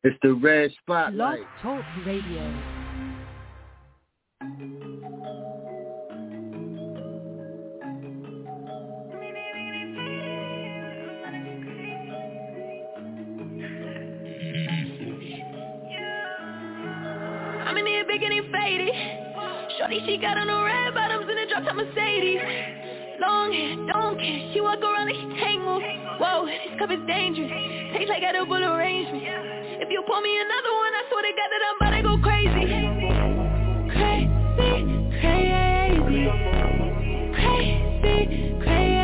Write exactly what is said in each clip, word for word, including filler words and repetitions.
It's the Red Spotlight. Blog Talk Radio. I'm in here big and it faded. Shorty, she got on the red bottoms and a drop top Mercedes. Long hair, don't care. She walk around like she tangled. Whoa, this cup is dangerous. Tastes like edible arrangement. If you pour me another one, I swear to God that I'm about to go crazy. Crazy, crazy, crazy,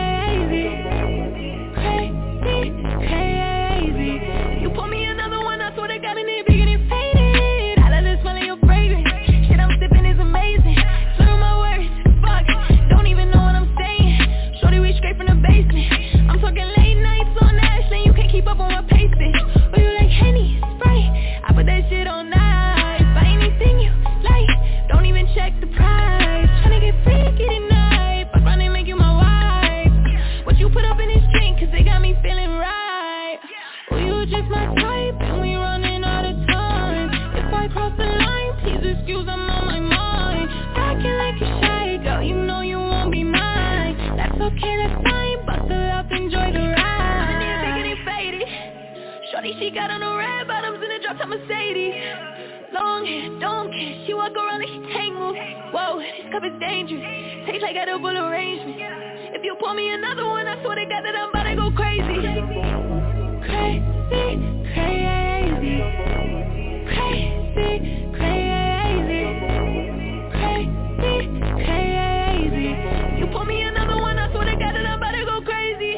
crazy, crazy, crazy. You pour me another one, I swear to God, and it big and it faded. I love the smell of your fragrance. Shit I'm sipping is amazing. Slur my words, fuck. Don't even know what I'm saying. Shorty, we straight from the basement. I'm talking late nights on Ashland. You can't keep up on my pace, bitch. Or you like Henny, Sprite. I put that shit on ice. Buy anything you like. Don't even check the price. Tryna get freaky tonight. Fuck around and make you my wife. What you put up in this drink, cause they got me feeling right. Well, you just my type, and we running out of time. If I cross the line, please excuse, I'm on my mind. Acting like a shy girl, you know you won't be mine. That's okay, that's fine, bustle up, enjoy the ride. I'm in there big and it faded. Shorty, she got on the red bottoms and a drop top Mercedes. Long hair, don't care, she walk around like she tangled. Whoa, this cup is dangerous. Tastes like edible arrangement. If you pour me another one, I swear to God that I'm about to go crazy. Crazy, crazy, crazy, crazy, crazy, crazy. You pour me another one, I swear to God that I'm about to go crazy.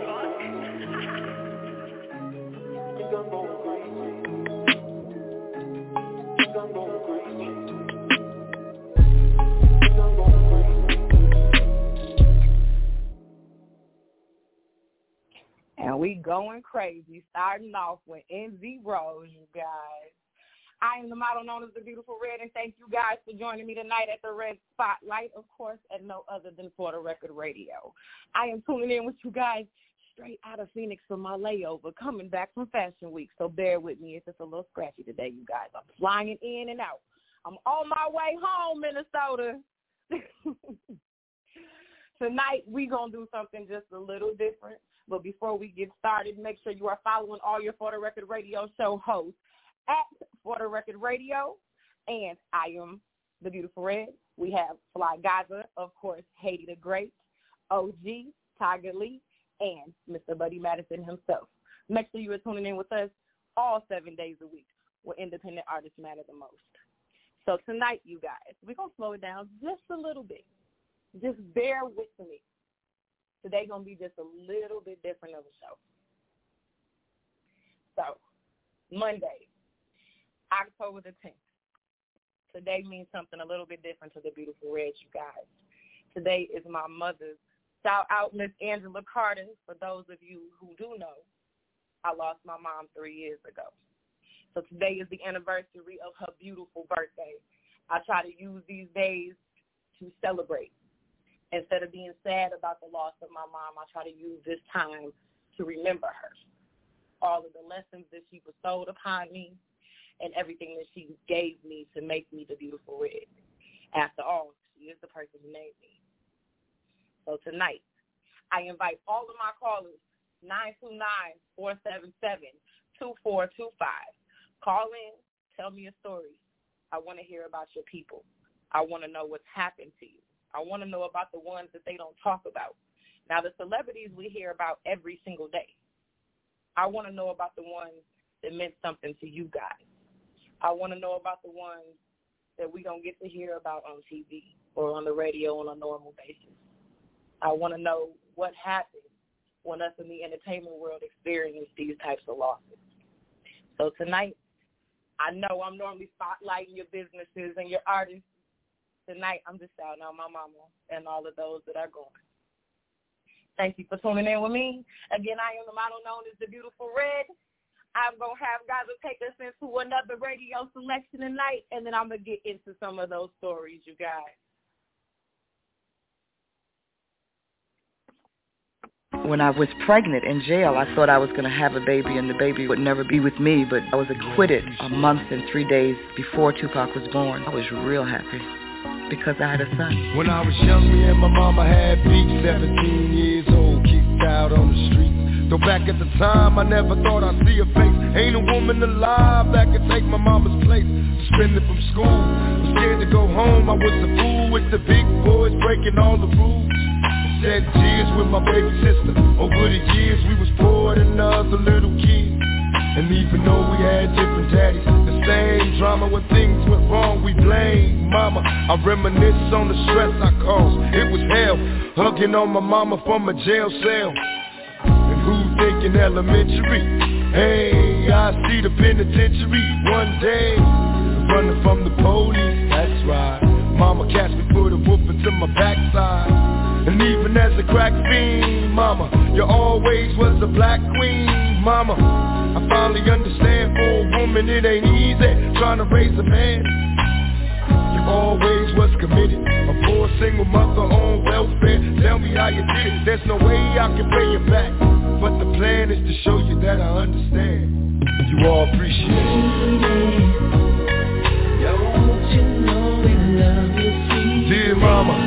And we going crazy, starting off with N Z Rose, you guys. I am the model known as the Beautiful Red, and thank you guys for joining me tonight at the Red Spotlight, of course, at no other than For the Record Radio. I am tuning in with you guys straight out of Phoenix for my layover, coming back from Fashion Week, so bear with me if it's a little scratchy today, you guys. I'm flying in and out. I'm on my way home, Minnesota. Tonight, we're going to do something just a little different. But before we get started, make sure you are following all your For the Record Radio show hosts at For the Record Radio. And I am the Beautiful Red. We have Fly Gaza, of course, Haiti the Great, O G, Tiger Lee, and Mister Buddy Madison himself. Make sure you are tuning in with us all seven days a week where independent artists matter the most. So tonight, you guys, we're going to slow it down just a little bit. Just bear with me. Today going to be just a little bit different of a show. So, Monday, October the tenth. Today means something a little bit different to the Beautiful Reds, you guys. Today is my mother's. Shout out Miss Angela Carter. For those of you who do know, I lost my mom three years ago. So today is the anniversary of her beautiful birthday. I try to use these days to celebrate. Instead of being sad about the loss of my mom, I try to use this time to remember her. All of the lessons that she bestowed upon me and everything that she gave me to make me the Beautiful Red. After all, she is the person who made me. So tonight, I invite all of my callers, nine two nine, four seven seven, two four two five. Call in, tell me a story. I want to hear about your people. I want to know what's happened to you. I want to know about the ones that they don't talk about. Now, the celebrities we hear about every single day. I want to know about the ones that meant something to you guys. I want to know about the ones that we don't get to hear about on T V or on the radio on a normal basis. I want to know what happened when us in the entertainment world experience these types of losses. So tonight, I know I'm normally spotlighting your businesses and your artists. Tonight, I'm just shouting out my mama and all of those that are going. Thank you for tuning in with me. Again, I am the model known as the Beautiful Red. I'm going to have Gaza take us into another radio selection tonight, and then I'm going to get into some of those stories, you guys. When I was pregnant in jail, I thought I was going to have a baby and the baby would never be with me, but I was acquitted a month and three days before Tupac was born. I was real happy because I had a son. When I was young, me and my mama had beef, seventeen years old, kicked out on the street. Though back at the time, I never thought I'd see her face. Ain't a woman alive that could take my mama's place. Suspended from school, was scared to go home. I was a fool with the big boys breaking all the rules. Shed tears with my baby sister. Over the years, we was poor than other little kids. And even though we had different daddies, the same drama when things went wrong, we blame mama. I reminisce on the stress I caused. It was hell, hugging on my mama from a jail cell. And who thinking elementary? Hey, I see the penitentiary one day. Running from the police, that's right. Mama catch me, put a whooping to my backside. And even as a crack fiend, mama, you always was a black queen, mama. I finally understand for a woman it ain't easy trying to raise a man. You always was committed, a poor single mother on welfare. Tell me how you did it, there's no way I can pay you back. But the plan is to show you that I understand. You all appreciate it. Don't you know we love you, sweet dear mama.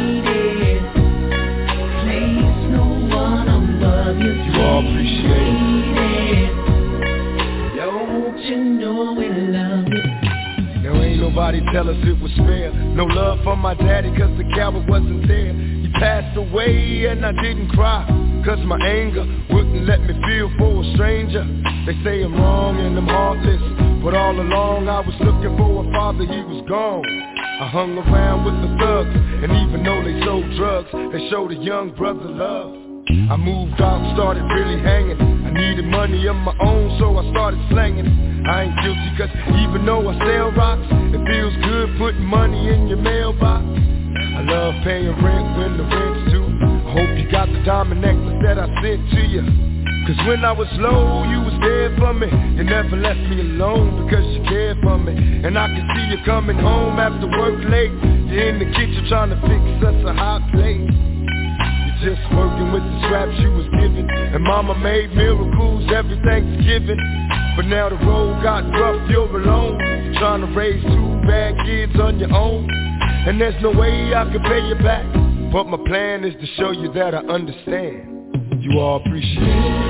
Place no one above you, you all appreciate it. Don't you know we love you. Now ain't nobody tell us it was fair. No love from my daddy cause the coward wasn't there. He passed away and I didn't cry, cause my anger wouldn't let me feel for a stranger. They say I'm wrong and I'm heartless, but all along I was looking for a father, he was gone. I hung around with the thugs, and even though they sold drugs, they showed a young brother love. I moved out, started really hanging. I needed money of my own, so I started slanging. I ain't guilty cause even though I sell rocks, it feels good putting money in your mailbox. I love paying rent when the rent's due. I hope you got the diamond necklace that I sent to you. Cause when I was low, you was there for me. You never left me alone because you cared for me. And I can see you coming home after work late. You're in the kitchen trying to fix us a hot plate. You're just working with the scraps you was given. And mama made miracles every Thanksgiving. But now the road got rough, you're alone. You're trying to raise two bad kids on your own. And there's no way I can pay you back. But my plan is to show you that I understand. You all appreciate it.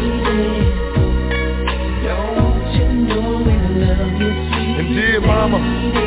Don't you know we love you, sweet and dear mama,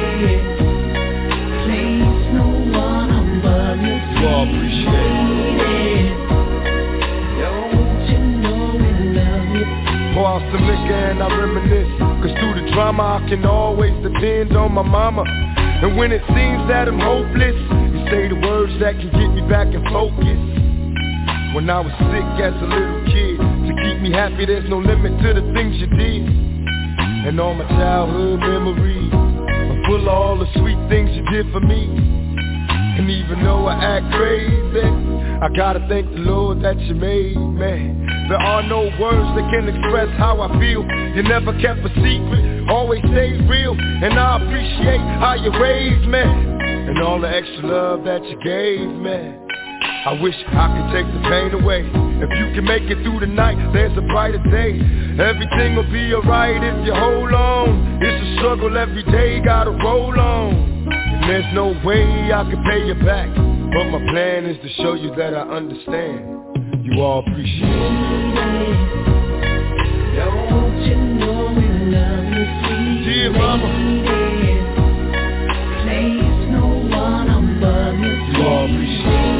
place no one above you, you all appreciate it. Don't you know we love you. Pour out some liquor and I reminisce, cause through the drama I can always depend on my mama. And when it seems that I'm hopeless, you say the words that can get me back in focus. When I was sick as a little kid, to keep me happy there's no limit to the things you did. And all my childhood memories are full of all the sweet things you did for me. And even though I act crazy, I gotta thank the Lord that you made me. There are no words that can express how I feel. You never kept a secret, always stayed real. And I appreciate how you raised me, and all the extra love that you gave me. I wish I could take the pain away. If you can make it through the night, there's a brighter day. Everything will be alright if you hold on. It's a struggle every day, gotta roll on. And there's no way I can pay you back, but my plan is to show you that I understand. You all appreciate it. Don't you know we love you, sweet dear mama, place no one above you, you all appreciate it.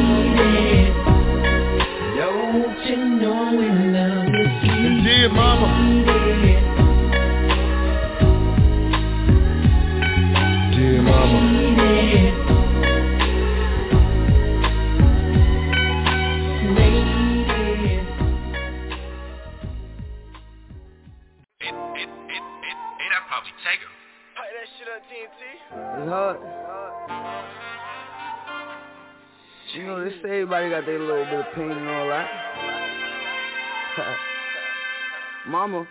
Don't you know we love you, sweet and dear mama, dear mama, It's hard. You know, they say everybody got their little bit of pain and all that. Mama.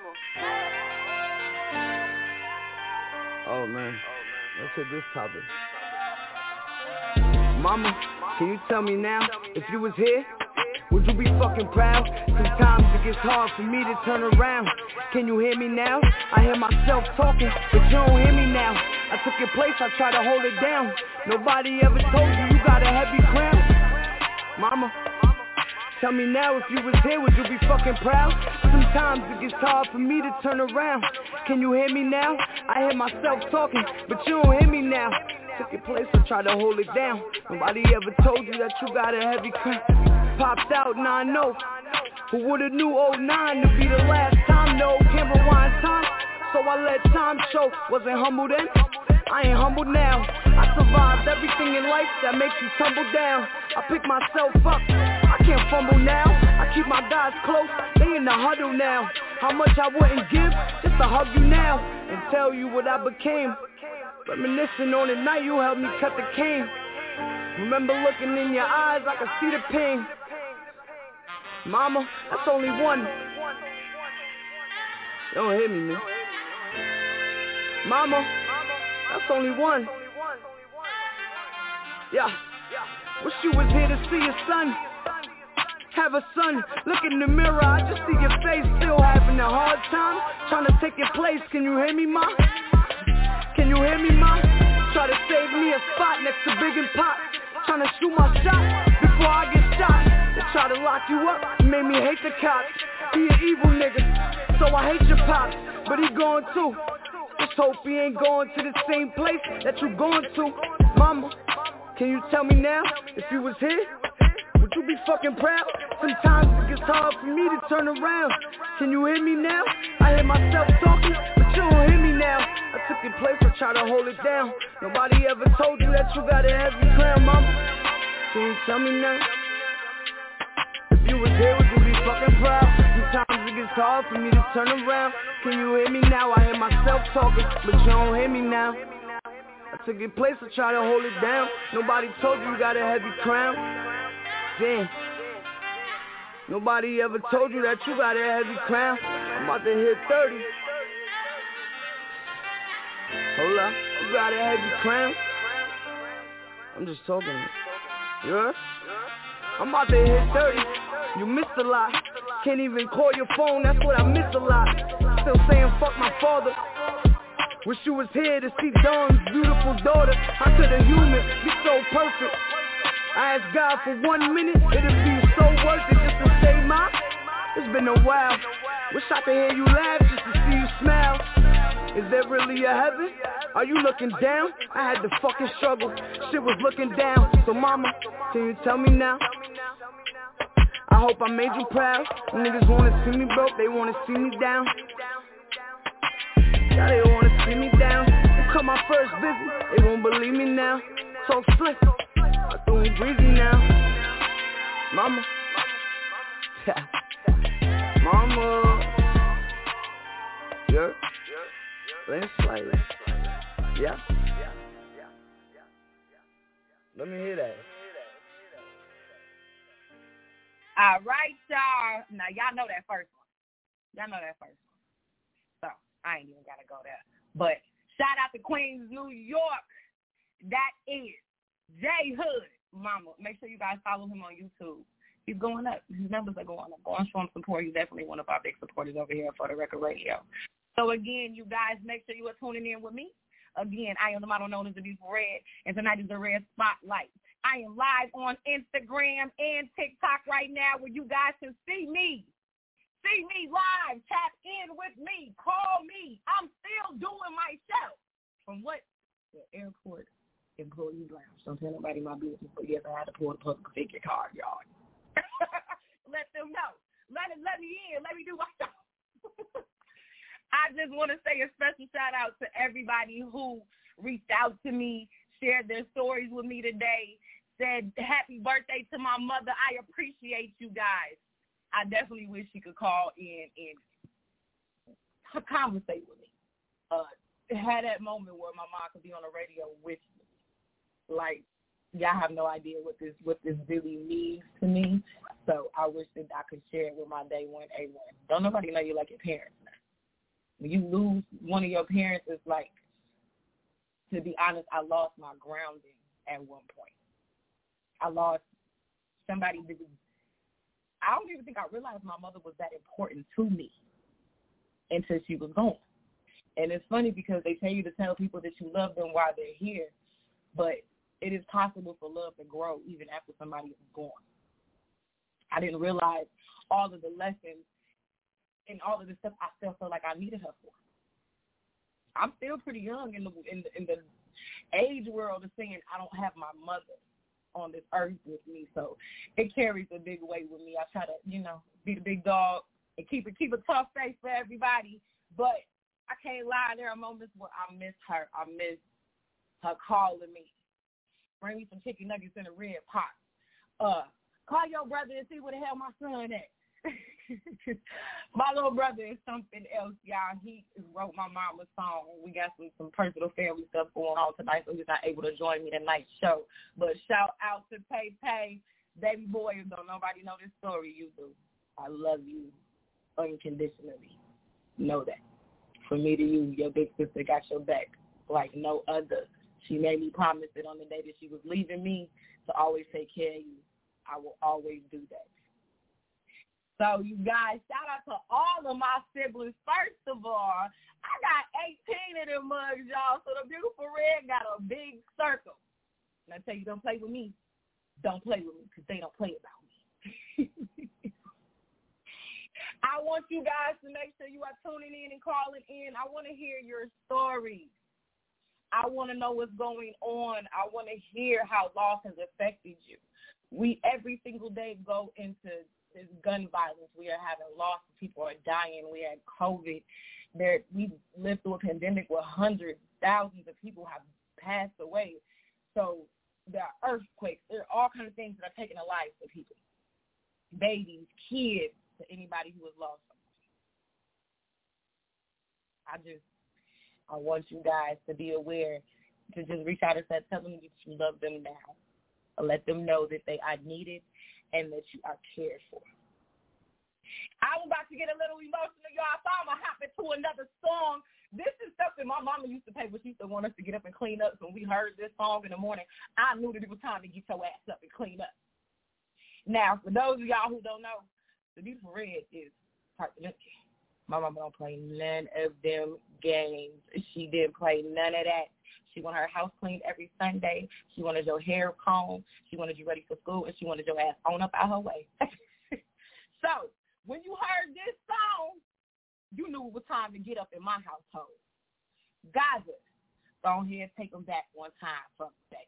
Oh man, let's hit this topic. Mama, can you tell me now, if you was here, would you be fucking proud? Sometimes it gets hard for me to turn around. Can you hear me now? I hear myself talking, but you don't hear me now. I took your place, I try to hold it down. Nobody ever told you you got a heavy crown. Mama, tell me now, if you was here, would you be fucking proud? Sometimes it gets hard for me to turn around. Can you hear me now? I hear myself talking, but you don't hear me now. Took your place, I try to hold it down. Nobody ever told you that you got a heavy crown. Popped out, now I know. Who would've knew oh nine to be the last time? No, can't rewind time, so I let time show. Wasn't humble then, I ain't humble now. I survived everything in life that makes you tumble down. I pick myself up, I can't fumble now. I keep my guys close, they in the huddle now. How much I wouldn't give just to hug you now and tell you what I became. Reminiscing on the night you helped me cut the cane. Remember looking in your eyes, I could see the pain. Mama, that's only one. You don't hear me, man. Mama, that's only one. Yeah, wish you was here to see your son. Have a son, look in the mirror, I just see your face. Still having a hard time, trying to take your place. Can you hear me, ma? Can you hear me, ma? Try to save me a spot next to Big and Pop. Trying to shoot my shot before I get shot. They try to lock you up, made me hate the cops. He an evil nigga, so I hate your pops. But he going too. Just hope he ain't going to the same place that you going to. Mama, can you tell me now, if you was here, would you be fucking proud? Sometimes it gets hard for me to turn around. Can you hear me now? I hear myself talking, but you don't hear me now. I took your place, I try to hold it down. Nobody ever told you that you got a heavy crown, mama. Can you tell me now? If you was here, would you be fucking proud? Sometimes it gets hard for me to turn around. Can you hear me now? I hear myself talking, but you don't hear me now. I took your place, I try to hold it down. Nobody told you you got a heavy crown. Damn. Nobody ever told you that you got a heavy crown. I'm about to hit thirty. Hold up, you got a heavy crown. I'm just talking. You heard? I'm about to hit thirty. You missed a lot. Can't even call your phone, that's what I miss a lot. Still saying fuck my father. Wish you was here to see Dawn's beautiful daughter. How could a human be so perfect? I asked God for one minute, it'd be so worth it just to say my. It's been a while. Wish I could hear you laugh just to see you smile. Is there really a heaven? Are you looking down? I had to fucking struggle. Shit was looking down. So mama, can you tell me now? I hope I made you proud. Niggas wanna see me broke, they wanna see me down. Yeah, they wanna see me down. You come my first visit, they won't believe me now. So slick, I threw me breezy now. Mama, mama, yeah, let's play. Yeah, let me hear that. All right, y'all. Now, y'all know that first one. Y'all know that first one. So, I ain't even got to go there. But shout out to Queens, New York. That is J Hood, mama. Make sure you guys follow him on YouTube. He's going up. His numbers are going up. Go and show him support. He's definitely one of our big supporters over here for the Record Radio. So, again, you guys, make sure you are tuning in with me. Again, I am the model known as the Beautiful Red, and tonight is the Red Spotlight. I am live on Instagram and TikTok right now where you guys can see me. See me live. Tap in with me. Call me. I'm still doing my show. From what? The airport employee lounge. Don't tell nobody my business, but yes, I had to pull the public figure card, y'all. Let them know. Let it, let me in. Let me do my show. I just want to say a special shout out to everybody who reached out to me, shared their stories with me today, said happy birthday to my mother. I appreciate you guys. I definitely wish she could call in and conversate with me. Uh, had that moment where my mom could be on the radio with me. Like, y'all have no idea what this what this really means to me. So I wish that I could share it with my day one A one. Don't nobody know you like your parents now. When you lose one of your parents, it's like, to be honest, I lost my grounding at one point. I lost somebody that was I don't even think I realized my mother was that important to me until she was gone. And it's funny because they tell you to tell people that you love them while they're here, but it is possible for love to grow even after somebody is gone. I didn't realize all of the lessons and all of the stuff I still felt like I needed her for. I'm still pretty young in the in the, in the age world of saying I don't have my mother on this earth with me, so it carries a big weight with me. I try to, you know, be the big dog and keep it keep a tough face for everybody, but I can't lie. There are moments where I miss her. I miss her calling me. Bring me some chicken nuggets in a red pot. Uh, call your brother and see where the hell my son at. My little brother is something else, y'all. He wrote my mama's song. We got some, some personal family stuff going on tonight, so he's not able to join me tonight's show. But shout out to Pay Pay. Baby boy, don't nobody know this story. You do. I love you unconditionally. Know that. For me to you, your big sister got your back like no other. She made me promise it on the day that she was leaving me to always take care of you. I will always do that. So, you guys, shout out to all of my siblings. First of all, I got eighteen of them mugs, y'all. So, the Beautiful Red got a big circle. And I tell you, don't play with me. Don't play with me because they don't play about me. I want you guys to make sure you are tuning in and calling in. I want to hear your stories. I want to know what's going on. I want to hear how loss has affected you. We every single day go into this gun violence. We are having loss. People are dying. We had COVID. There, we lived through a pandemic where hundreds, thousands of people have passed away. So there are earthquakes. There are all kinds of things that are taking the lives of people, babies, kids, to anybody who has lost something. I just, I want you guys to be aware, to just reach out and say, tell them that you love them now. Or let them know that they are needed and that you are cared for. I'm about to get a little emotional, y'all, so I'm going to hop into another song. This is stuff that my mama used to play when she used to want us to get up and clean up. So when we heard this song in the morning, I knew that it was time to get your ass up and clean up. Now, for those of y'all who don't know, the Beautiful Red is permanently. My mama don't play none of them games. She didn't play none of that. She wanted her house cleaned every Sunday. She wanted your hair combed. She wanted you ready for school, and she wanted your ass on up out her way. So when you heard this song, you knew it was time to get up in my household. Gaza, go ahead and take them back one time from today.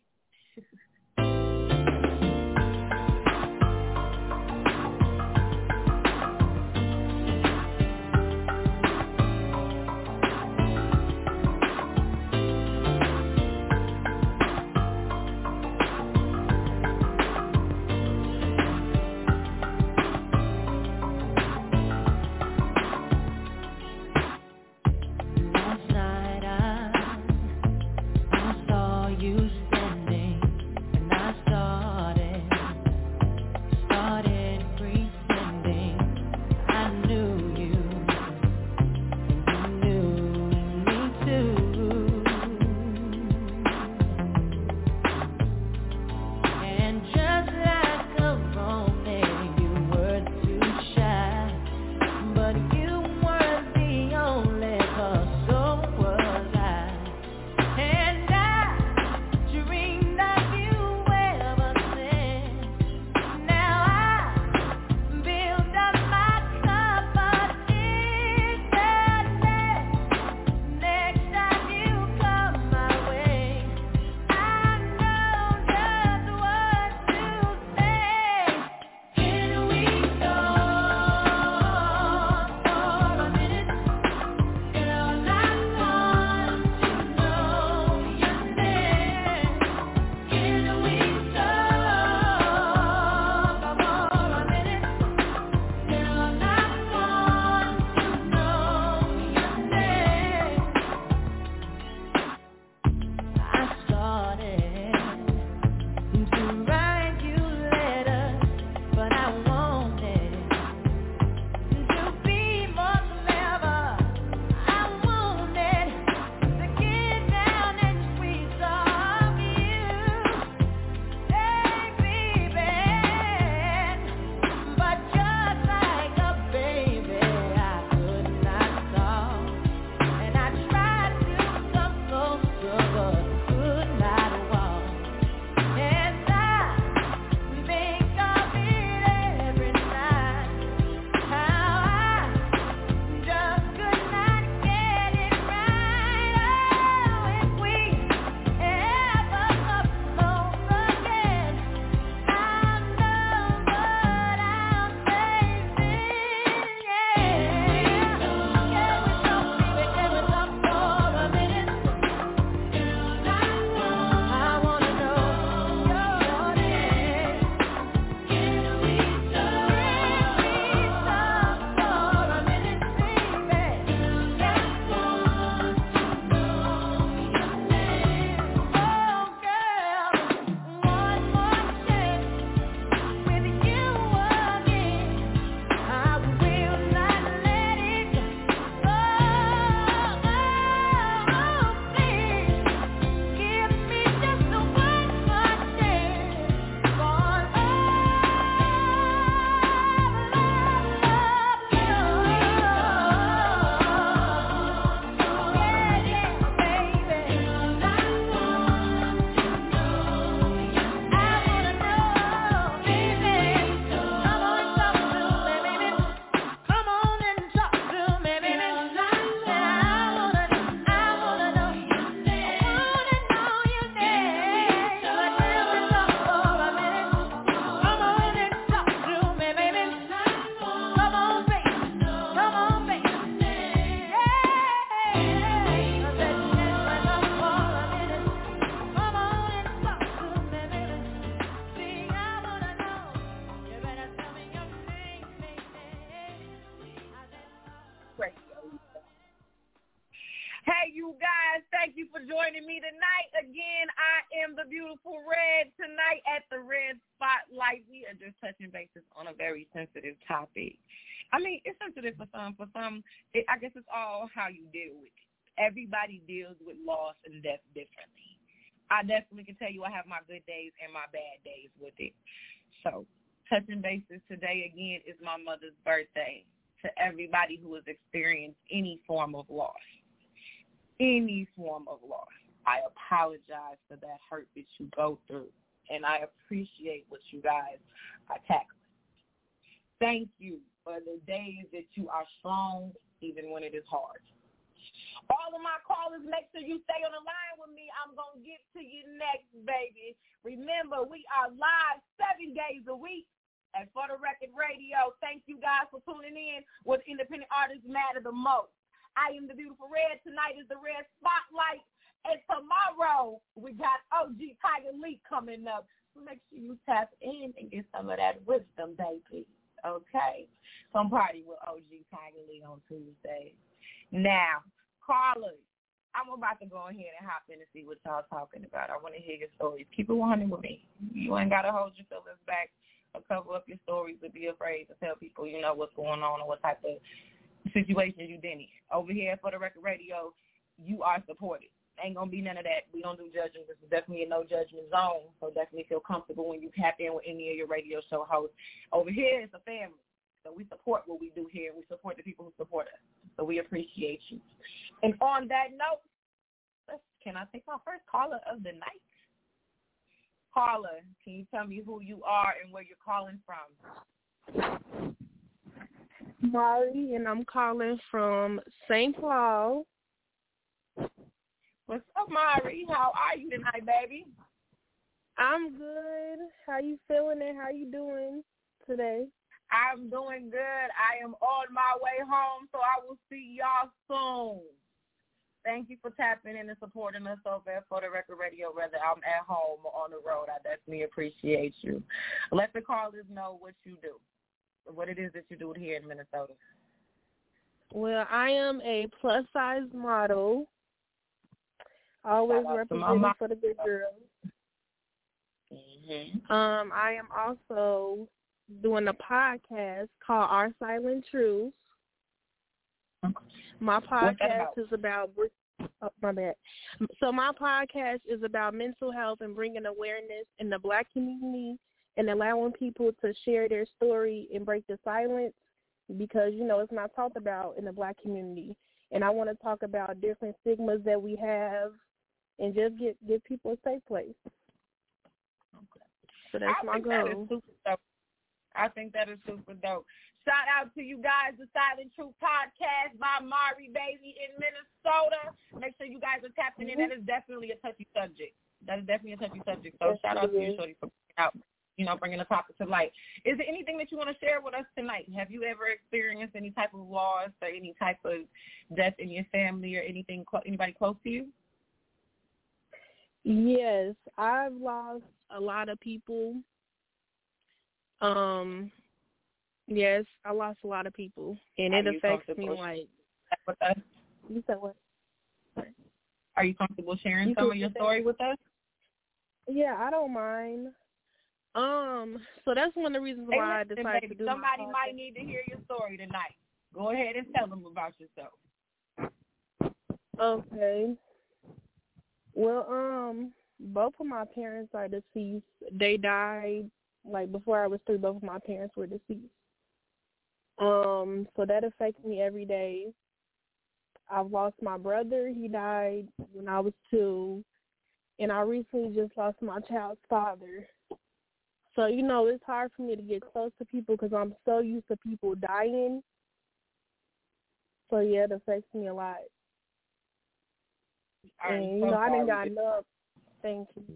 Last night I, I saw you standing for joining me tonight. Again, I am the beautiful Red. Tonight at the Red Spotlight, we are just touching bases on a very sensitive topic. I mean, it's sensitive for some. For some, it, I guess it's all how you deal with it. Everybody deals with loss and death differently. I definitely can tell you I have my good days and my bad days with it. So, touching bases today, again, is my mother's birthday. To everybody who has experienced any form of loss, any form of loss, I apologize for that hurt that you go through, and I appreciate what you guys are tackling. Thank you for the days that you are strong, even when it is hard. All of my callers, make sure you stay on the line with me. I'm going to get to you next, baby. Remember, we are live seven days a week at For the Record Radio. Thank you guys for tuning in where independent artists matter the most. I am the beautiful Red. Tonight is the Red Spotlight. And tomorrow, we got O G Tiger Lee coming up. So make sure you tap in and get some of that wisdom, baby. Okay? Come party with O G Tiger Lee on Tuesday. Now, callers, I'm about to go ahead and hop in and see what y'all talking about. I want to hear your stories. Keep it one hundred with me. You ain't got to hold your feelings back or cover up your stories or be afraid to tell people, you know, what's going on or what type of situations you've been in. Over here For the Record Radio, you are supported. Ain't going to be none of that. We don't do judging. This is definitely a no judgment zone, so definitely feel comfortable when you tap in with any of your radio show hosts. Over here, it's a family. So we support what we do here. We support the people who support us. So we appreciate you. And on that note, let's, can I take my first caller of the night? Caller, can you tell me who you are and where you're calling from? Mari, and I'm calling from Saint Paul. What's up, Mari? How are you tonight, baby? I'm good. How you feeling and how you doing today? I'm doing good. I am on my way home, so I will see y'all soon. Thank you for tapping in and supporting us over at For the Record Radio, whether I'm at home or on the road. I definitely appreciate you. Let the callers know what you do, what it is that you do here in Minnesota. Well, I am a plus-size model, always representing for the good girls. Mm-hmm. Um, I am also doing a podcast called Our Silent Truths. My podcast is about, oh, my bad. So my podcast is about mental health and bringing awareness in the Black community and allowing people to share their story and break the silence because, you know, it's not talked about in the Black community. And I want to talk about different stigmas that we have and just get give people a safe place. Okay. So that's I my think goal. That is super dope. I think that is super dope. Shout out to you guys, the Silent Truth Podcast by Mari Baby in Minnesota. Make sure you guys are tapping in. That is definitely a touchy subject. That is definitely a touchy subject. So shout out to you, Shorty, for bringing out, you know, bringing the topic to light. Is there anything that you want to share with us tonight? Have you ever experienced any type of loss or any type of death in your family or anything, anybody close to you? Yes, I've lost a lot of people. Um, yes, I lost a lot of people, and it affects me like. With us? You said what? Are you comfortable sharing you some of your story with us? Yeah, I don't mind. Um, so that's one of the reasons why hey, listen, I decided baby, to do. Somebody my might need to hear your story tonight. Go ahead and tell them about yourself. Okay. Well, um, both of my parents are deceased. They died. Like, before I was three, both of my parents were deceased. Um, so that affects me every day. I've lost my brother. He died when I was two. And I recently just lost my child's father. So, you know, it's hard for me to get close to people because I'm so used to people dying. So, yeah, it affects me a lot. And, you know, I didn't got enough. Thank you.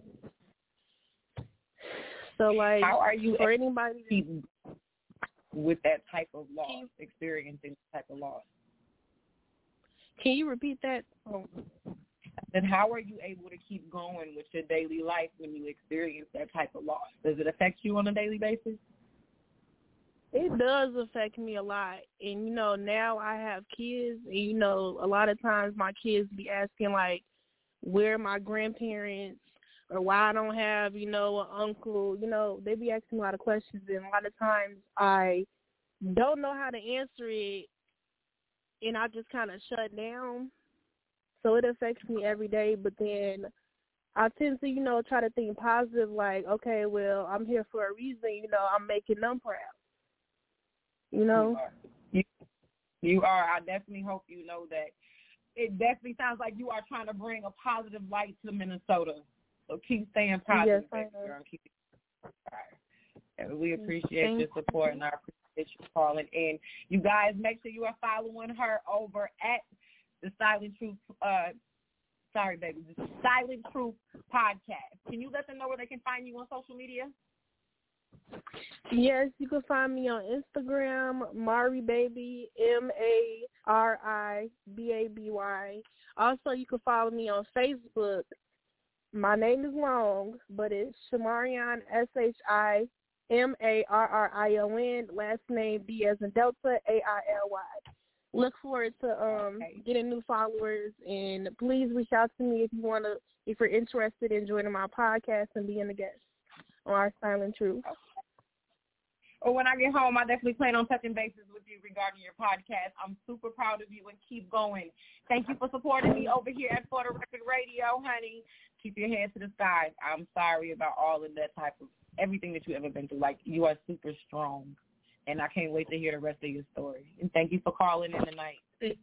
So, like, how are you for anybody with that type of loss, you, experiencing that type of loss? Can you repeat that? Oh. And how are you able to keep going with your daily life when you experience that type of loss? Does it affect you on a daily basis? It does affect me a lot. And, you know, now I have kids, and, you know, a lot of times my kids be asking, like, where my grandparents or why I don't have, you know, an uncle. You know, they be asking me a lot of questions, and a lot of times I don't know how to answer it, and I just kind of shut down. So it affects me every day, but then I tend to, you know, try to think positive, like, okay, well, I'm here for a reason, you know, I'm making them proud. You know? You are. You, you are. I definitely hope you know that. It definitely sounds like you are trying to bring a positive light to Minnesota. So keep staying positive, yes, baby girl. Keep it. All right. And we appreciate Thank your support, and I appreciate you calling in. You guys, make sure you are following her over at the Silent Truth uh Sorry, baby. The Silent Truth Podcast. Can you let them know where they can find you on social media? Yes, you can find me on Instagram, Mari Baby, M A R I B A B Y. Also, you can follow me on Facebook. My name is long, but it's Shamarion, S H I M A R R I O N, last name B as in Delta, A I L Y. Look forward to um, okay. getting new followers, and please reach out to me if you want to, if you're interested in joining my podcast and being a guest on our Silent Truth. Okay. Well, when I get home, I definitely plan on touching bases with you regarding your podcast. I'm super proud of you, and keep going. Thank you for supporting me over here at For the Record Radio, honey. Keep your head to the sky. I'm sorry about all of that type of everything that you ever been through. Like, you are super strong. And I can't wait to hear the rest of your story. And thank you for calling in tonight.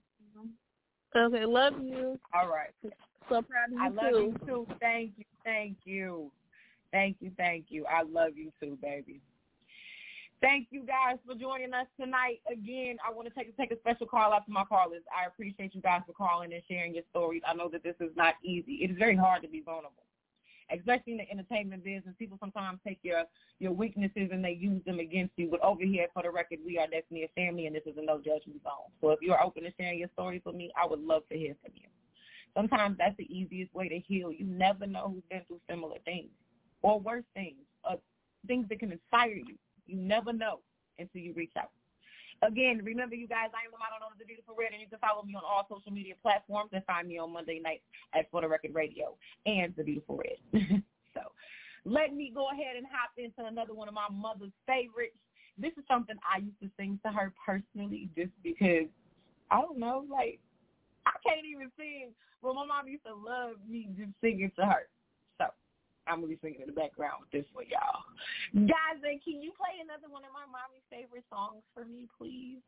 Okay, love you. All right. So proud of you, I love too. you, too. Thank you, thank you. Thank you, thank you. I love you, too, baby. Thank you, guys, for joining us tonight. Again, I want to take, take a special call out to my callers. I appreciate you guys for calling and sharing your stories. I know that this is not easy. It is very hard to be vulnerable. Especially in the entertainment business, people sometimes take your, your weaknesses and they use them against you. But over here, For the Record, we are definitely a family, and this is a no-judgment zone. So if you're open to sharing your stories with me, I would love to hear from you. Sometimes that's the easiest way to heal. You never know who's been through similar things or worse things, or things that can inspire you. You never know until you reach out. Again, remember, you guys, I am the model known as The Beautiful Red, and you can follow me on all social media platforms and find me on Monday nights at For the Record Radio and The Beautiful Red. So let me go ahead and hop into another one of my mother's favorites. This is something I used to sing to her personally just because, I don't know, like, I can't even sing, but my mom used to love me just singing to her. So I'm going to be singing in the background with this one, y'all. Guys, can you play another one of my mommy's favorite songs for me, please?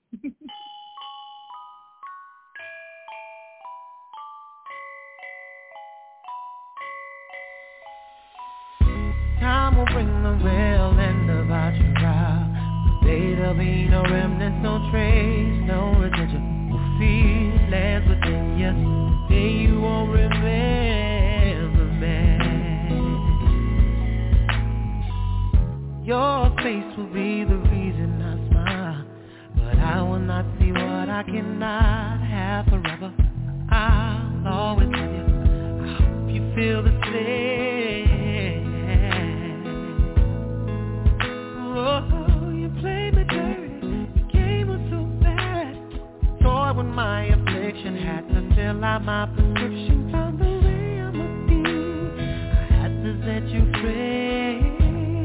Time will bring the real end about your trial. The day there'll be no remnants, no trace, no retention, no feelings within you. The day you won't remember me. Your face will be the reason I smile, but I will not see what I cannot have forever. I'll always love you. I hope you feel the same. Oh, you played me dirty. The game was so bad. Toy when my affliction had to fill out my prescription. Found the way I must be. I had to set you free.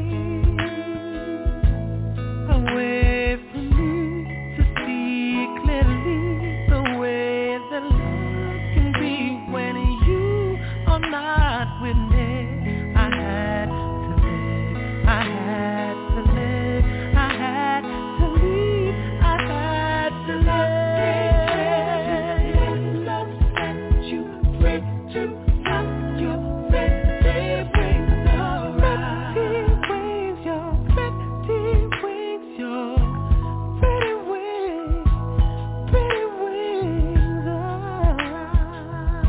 Away from me to see clearly the way that love can be when you are not with me. I had to live, I had to live, I had to leave, I had to live. Love set you free to have your pretty wings around. Pretty wings, your pretty wings, your pretty wings, pretty wings around.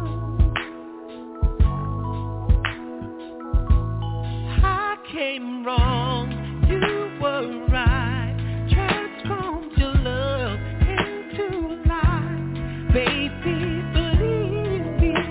I came wrong, you were right. Transformed your love into life. Baby, believe me,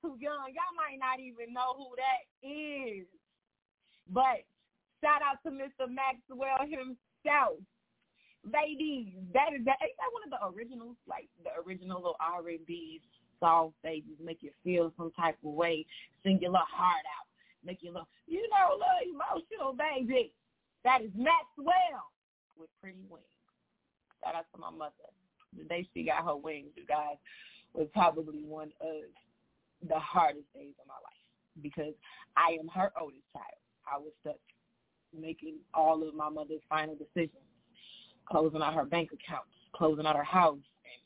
too young. Y'all might not even know who that is. But shout out to Mister Maxwell himself. Ladies, that is that, ain't that one of the originals, like the original little R and B songs they just make you feel some type of way, sing your little heart out, make you look, you know, little emotional, baby. That is Maxwell with Pretty Wings. Shout out to my mother. The day she got her wings, you guys, was probably one of the hardest days of my life because I am her oldest child. I was stuck making all of my mother's final decisions, closing out her bank accounts, closing out her house.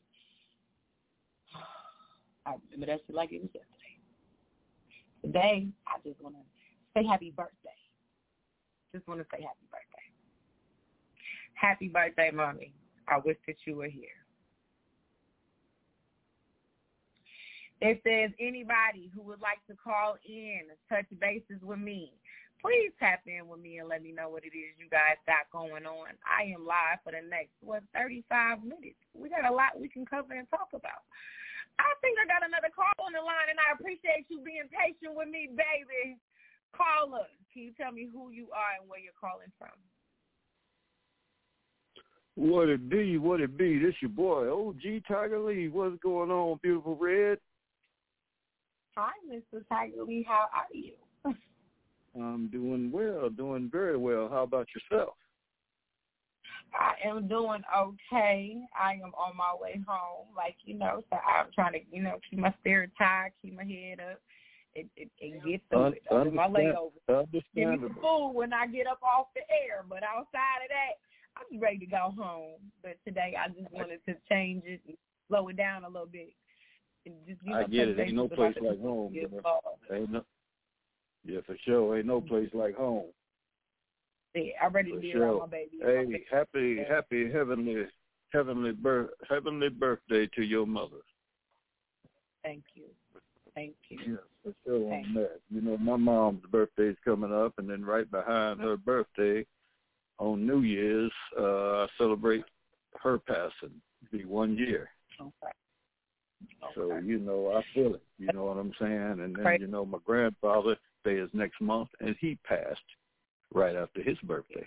And I remember that shit like it was yesterday. Today, I just want to say happy birthday. Just want to say happy birthday. Happy birthday, Mommy. I wish that you were here. If there's anybody who would like to call in and touch bases with me, please tap in with me and let me know what it is you guys got going on. I am live for the next, what, thirty-five minutes. We got a lot we can cover and talk about. I think I got another call on the line, and I appreciate you being patient with me, baby. Caller, can you tell me who you are and where you're calling from? What it be, what it be? This your boy, O G Tiger Lee. What's going on, beautiful Red? Hi, Mister Tiger Lee. How are you? I'm doing well, doing very well. How about yourself? I am doing okay. I am on my way home, like, you know, so I'm trying to, you know, keep my spirit high, keep my head up, and, and, and get through Un- it. Under my layover. Give me Understandable. some food when I get up off the air, but outside of that, I'm ready to go home. But today I just wanted to change it and slow it down a little bit. And just, you know, I get it. Ain't no place about like home. the- Ain't no, yeah, for sure. Ain't no place like home. Yeah, I'm ready to For be sure. around my baby. Hey, My baby. happy, Yeah. happy heavenly, heavenly birth, heavenly birthday to your mother. Thank you. Thank you. Yeah, for sure Thank on that. You know, my mom's birthday's coming up, and then right behind her birthday, on New Year's, uh, I celebrate her passing. It'll be one year. Okay. Okay. So, you know, I feel it. You know what I'm saying? And then, Right. you know, my grandfather, day is next month, and he passed right after his birthday.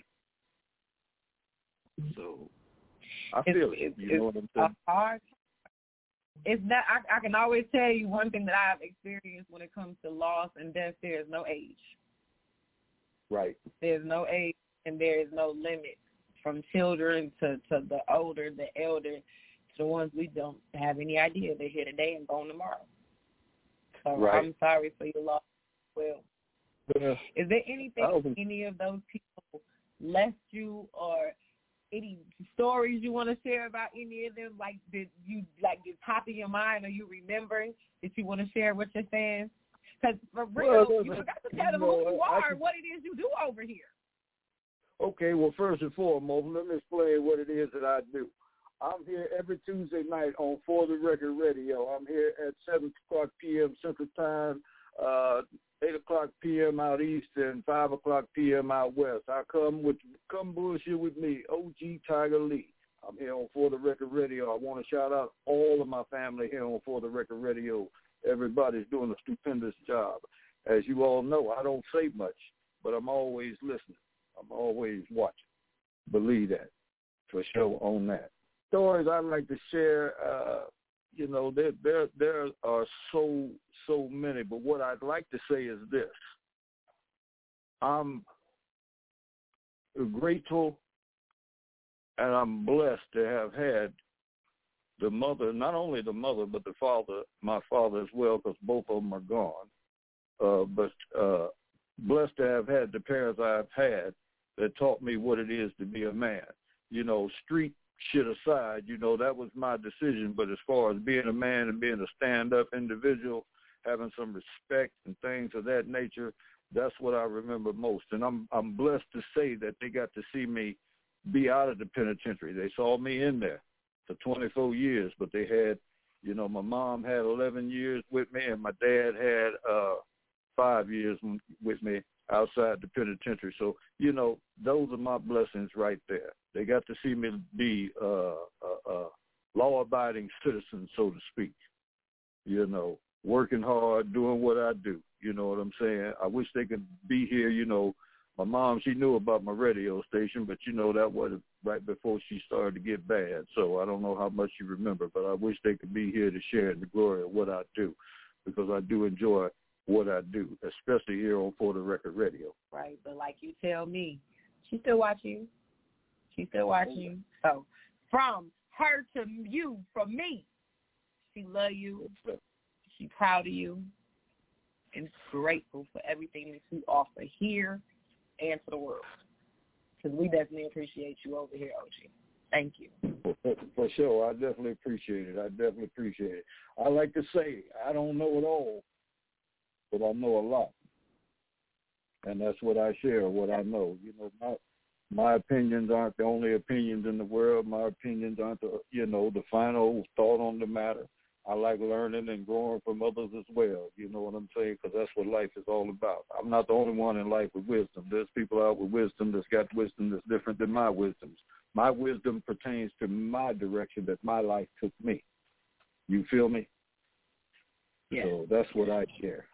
So, I It's- feel it. it's- You know what I'm saying? A hard. It's not. I, I can always tell you one thing that I've experienced when it comes to loss and death. There is no age. Right. There's no age, and there is no limit. From children to, to the older, the elder, to the ones we don't have any idea. They're here today and gone tomorrow. So Right. I'm sorry for your loss as well. Yeah. Is there anything was- any of those people left you, or any stories you want to share about any of them? Like, did you, like, the top of your mind, or you remembering that you want to share with your fans? Because for real, Well, you forgot to tell them you know, who you I are can- and what it is you do over here. Okay, well, first and foremost, let me explain what it is that I do. I'm here every Tuesday night on For the Record Radio. I'm here at seven o'clock p.m. Central Time, uh, eight o'clock p.m. out east, and five o'clock p.m. out west. I come with come bullshit with me, O G Tiger Lee. I'm here on For the Record Radio. I want to shout out all of my family here on For the Record Radio. Everybody's doing a stupendous job. As you all know, I don't say much, but I'm always listening. I'm always watching. Believe that, for sure on that. Stories I'd like to share, uh, you know, there, there there are so, so many, but what I'd like to say is this. I'm grateful and I'm blessed to have had the mother, not only the mother, but the father, my father as well, because both of them are gone, uh, but uh, blessed to have had the parents I've had that taught me what it is to be a man. You know, street shit aside, you know, that was my decision. But as far as being a man and being a stand-up individual, having some respect and things of that nature, that's what I remember most. And I'm I'm blessed to say that they got to see me be out of the penitentiary. They saw me in there for twenty-four years, but they had, you know, my mom had eleven years with me, and my dad had uh, five years with me outside the penitentiary. So, you know, those are my blessings right there. They got to see me be uh, a, a law-abiding citizen, so to speak, you know. working hard, doing what I do. You know what I'm saying? I wish they could be here. You know, my mom, she knew about my radio station, but, you know, that was right before she started to get bad. So I don't know how much you remember, but I wish they could be here to share in the glory of what I do, because I do enjoy what I do, especially here on For the Record Radio. Right, but like you tell me, she still watching you. She still watching you. So from her to you, from me, she love you. She proud of you and grateful for everything that you offer here and to the world. Because we definitely appreciate you over here, O G. Thank you. For, for sure. I definitely appreciate it. I definitely appreciate it. I like to say, I don't know it all, but I know a lot. And that's what I share, what I know. You know, my my opinions aren't the only opinions in the world. My opinions aren't, the, you know, the final thought on the matter. I like learning and growing from others as well. You know what I'm saying? Because that's what life is all about. I'm not the only one in life with wisdom. There's people out with wisdom that's got wisdom that's different than my wisdoms. My wisdom pertains to my direction that my life took me. You feel me? Yeah. So that's what I share.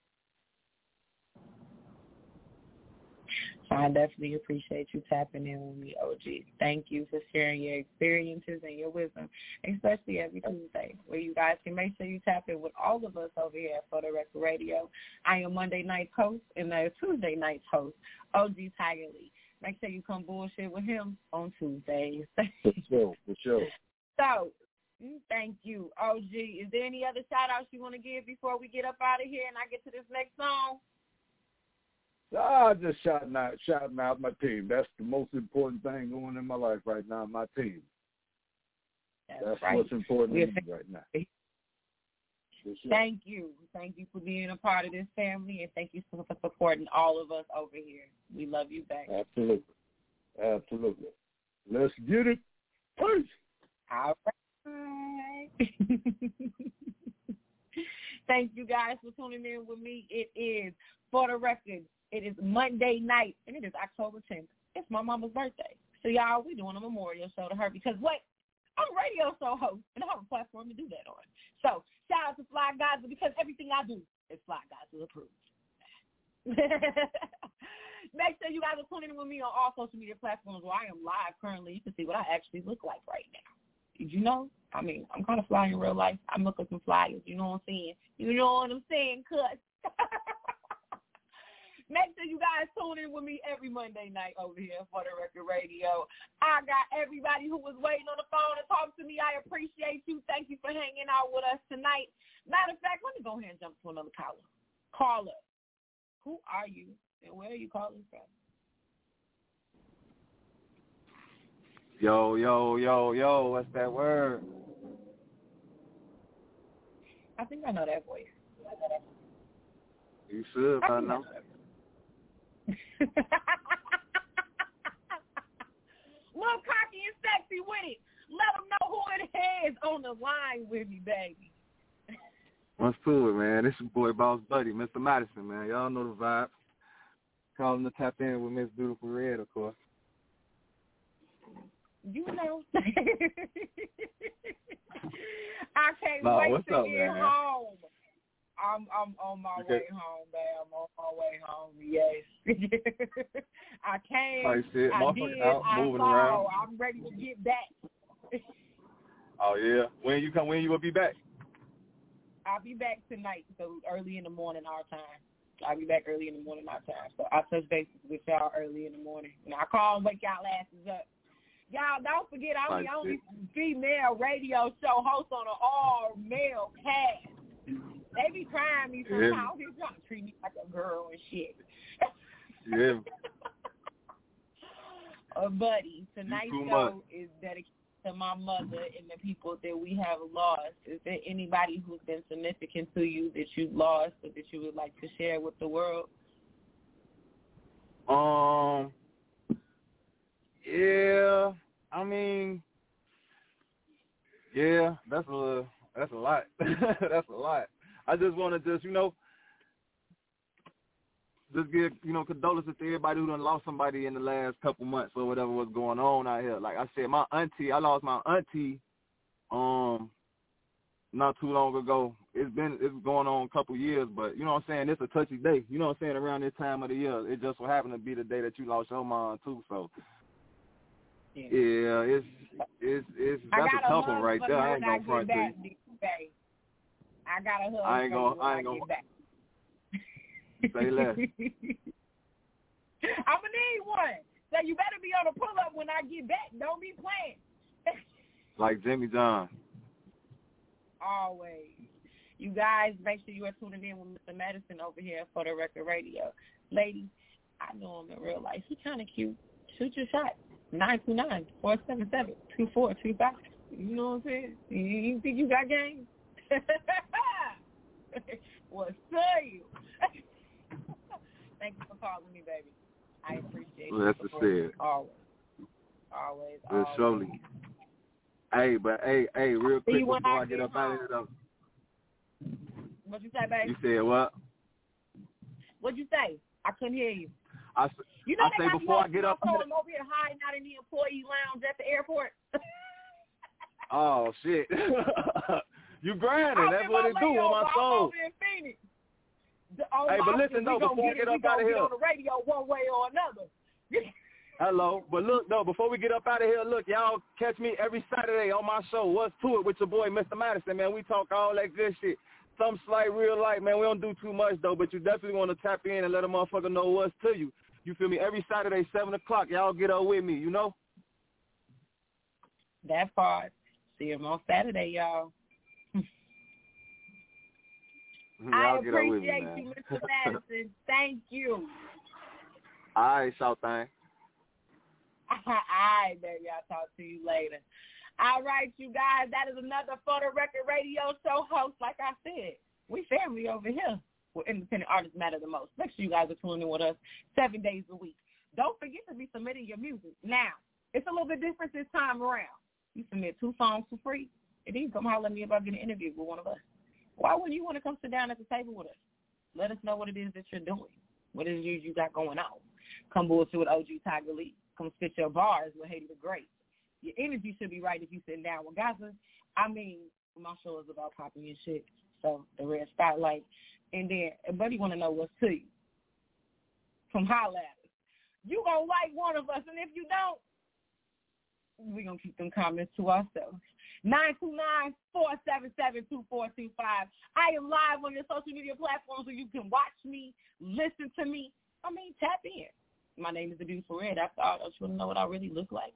I definitely appreciate you tapping in with me, O G. Thank you for sharing your experiences and your wisdom, especially every Tuesday, where you guys can make sure you tap in with all of us over here at For the Record Radio. I am Monday night's host and the Tuesday night's host, O G Tiger Lee. Make sure you come bullshit with him on Tuesdays. For sure, for sure. So, thank you, O G. Is there any other shout-outs you want to give before we get up out of here and I get to this next song? Ah, just shouting out, shouting out my team. That's the most important thing going in my life right now, my team. That's, That's right. what's important We're to me right now. Sure. Thank you. Thank you for being a part of this family, and thank you for supporting all of us over here. We love you back. Absolutely. Absolutely. Let's get it. Peace. All right. Thank you guys for tuning in with me. It is For the Record. It is Monday night, and it is October tenth. It's my mama's birthday. So, y'all, we're doing a memorial show to her because, what? I'm a radio show host, and I have a platform to do that on. So, shout out to Fly Guys, because everything I do is Fly Guys will approve. Make sure you guys are tuning in with me on all social media platforms where I am live currently. You can see what I actually look like right now. Did you know? I mean, I'm kind of fly in real life. I look at some flyers. You know what I'm saying? You know what I'm saying, cuz. Make sure you guys tune in with me every Monday night over here for the Record Radio. I got everybody who was waiting on the phone to talk to me. I appreciate you. Thank you for hanging out with us tonight. Matter of fact, let me go ahead and jump to another caller. Caller, who are you and where are you calling from? Yo, yo, yo, yo, what's that word? I think I know that voice. You should, I, I know. Little cocky and sexy with it. Let them know who it is on the line with me, baby. What's to it, man? This your boy, Boss Buddy, Mister Madison, man. Y'all know the vibe. Calling to tap in with Miss Beautiful Red, of course. You know. I can't no, wait what's to up, get man? home. I'm I'm on my okay. way home, babe. I'm on my way home. Yes. I came. Oh, shit. I did. Out, I moving saw. around. I'm ready to get back. Oh yeah. When you come? When you will be back? I'll be back tonight, so early in the morning our time. I'll be back early in the morning our time. So I'll touch base with y'all early in the morning. And I'll call and wake y'all asses up. Y'all, don't forget, I'm like the only it. female radio show host on an all-male cast. They be trying me somehow. They trying to treat me like a girl and shit. Yeah. uh, buddy, tonight's too show much. is dedicated to my mother and the people that we have lost. Is there anybody who's been significant to you that you've lost or that you would like to share with the world? Um. Yeah. I mean. Yeah. That's a. That's a lot. That's a lot. I just want to just, you know, just give, you know, condolences to everybody who done lost somebody in the last couple months or whatever was going on out here. Like I said, my auntie, I lost my auntie um not too long ago. It's been it's going on a couple years, but you know what I'm saying. It's a touchy day. You know what I'm saying. Around this time of the year, it just so happened to be the day that you lost your mom too. So yeah, yeah it's it's it's that's a tough one right there. I ain't gonna front to you. I got a hug. I ain't gonna. I ain't gonna. Say less. I'm gonna need one. So you better be on a pull up when I get back. Don't be playing. Like Jimmy John. Always. You guys, make sure you are tuning in with Mister Madison over here for the Record Radio. Lady, I know him in real life. He kind of cute. Shoot your shot. nine two nine, four seven seven, two four two five. You know what I'm saying? You think you got game? What's up, you? Thank you for calling me, baby. I appreciate well, it. That's the said. Always. Always. Well, always. surely. Hey, but hey, hey, real quick before I, I get up out of here, though. What you say, baby? You said what? What'd you say? I couldn't hear you. I, you know I say before I get up out of here. Over here hiding out in the employee lounge at the airport. Oh, shit. You grinding. That's what it do on my soul. The, oh, hey, but listen, though, before I get up out of here. on the radio one way or another. Hello. But look, though, before we get up out of here, look, y'all catch me every Saturday on my show, What's To It, with your boy, Mister Madison, man. We talk all that good shit. Some slight, real life, man. We don't do too much, though, but you definitely want to tap in and let a motherfucker know what's to you. You feel me? Every Saturday, seven o'clock, y'all get up with me, you know? That part. See him on Saturday, y'all. I appreciate me, you, Mister Madison. Thank you. All right, shout thing. All right, baby. I'll talk to you later. All right, you guys. That is another For the Record Radio show host. Like I said, we family over here. Where independent artists matter the most. Make sure you guys are tuning in with us seven days a week. Don't forget to be submitting your music. Now, it's a little bit different this time around. You submit two songs for free, and then you come holler at me about getting an interview with one of us. Why wouldn't you want to come sit down at the table with us? Let us know what it is that you're doing. What it is you got going on. Come bullshit with O G Tiger Lee. Come spit your bars with Haiti the Great. Your energy should be right if you sitting down with Gaza. I mean, my show is about popping your shit. So the red spotlight. And then, buddy want to know what's to you. Come holler at us. You going to like one of us, and if you don't, we're going to keep them comments to ourselves. nine two nine, four seven seven, two four two five. I am live on your social media platforms so you can watch me, listen to me. I mean, tap in. My name is The Beautiful Red. After all, don't you want to know what I really look like?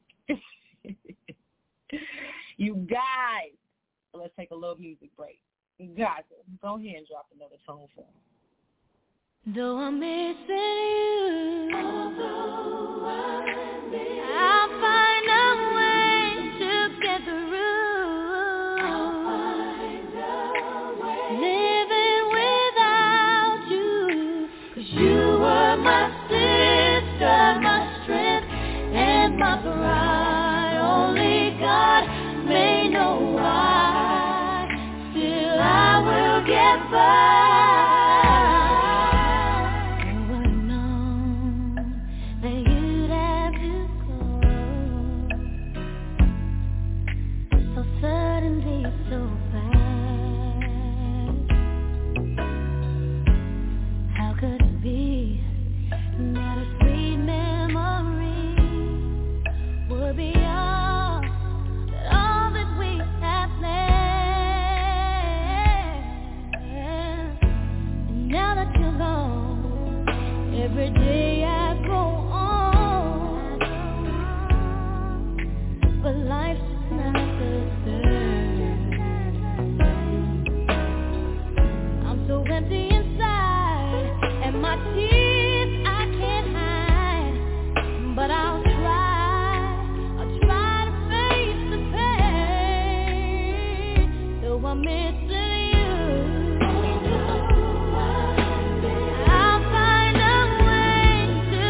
You guys, let's take a little music break. You guys, go ahead and drop another tone for me. Though I'm missing you, although I'm missing, I'll find a way to get through. I'll find a way. Living without you, 'cause you were my sister, my strength, and my pride. Only God may know why. Still I will get by. Every day I go on, but life's not the same. I'm so empty inside, and my tears I can't hide, but I'll try, I'll try to face the pain, though I'm missing you.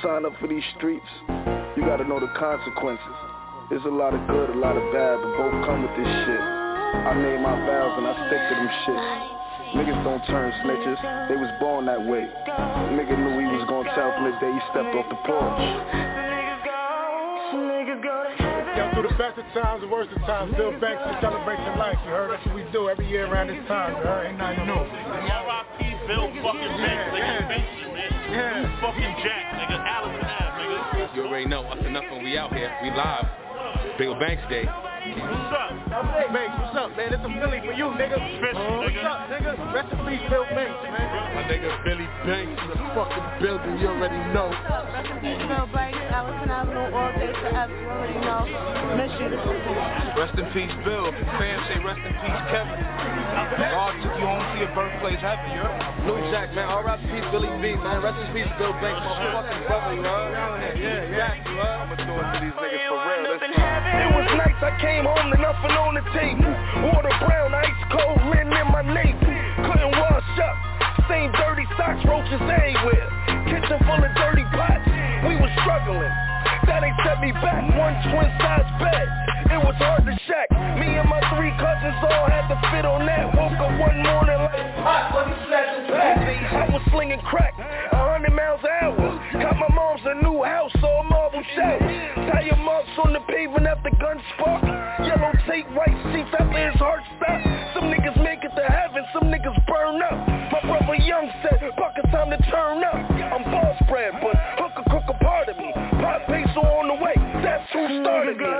sign up for these streets, you gotta know the consequences. There's a lot of good, a lot of bad, but both come with this shit. I made my vows and I stick to them shits. Niggas don't turn snitches, they was born that way. Nigga knew he was gonna tell from the day he stepped off the porch. Yo, through the best of times, the worst of times, Bill Banks to celebrate your life, you heard? That's what we do every year around this time, you heard? Ain't nothing new. R I P Bill fucking Banks, nigga, bitch, man. Yeah. Fucking Jack, nigga, Allison Ave, nigga. You already know, that's enough when we out here, we live. Bill Banks Day. What's up? Banks, what's up, man? It's a Philly for you, nigga. Fish, uh, what's nigga. up, nigga? Rest in peace, Bill Banks, man. My nigga Billy Banks in the fucking building, you already know. Rest in peace, Bill Banks. Allison Avenue, all day forever. You already know. Miss you. Rest in peace, Bill. If your fans say rest in peace, Kevin. God took you home to your birthplace heaven, you heard? New Jack, man. R I P Billy B, man. Rest in peace, Bill Banks, my fucking brother, you heard? Yeah, yeah, you heard? I'ma do it to these niggas for real. This time. It was nights I came home to nothing on the table. Water brown, ice cold, linen in my navel. Couldn't wash up, same dirty socks, roaches everywhere. Kitchen full of dirty pots, we was struggling. That ain't set me back, one twin size bed. It was hard to shack. Me and my three cousins all had to fit on that. Woke up one morning like hot when he snatched his back. I was slinging crack, a hundred miles an hour. Got my mom's a new house, all marble showers. Tire marks on the pavement after gun spark. Yellow tape, white seats after his heart stopped. Some niggas make it to heaven, some niggas burn up. My brother Young said, "Buck, it's time to turn up." I'm boss bred, but hooker cook a part of me. Pop peso on the way, that's who started me.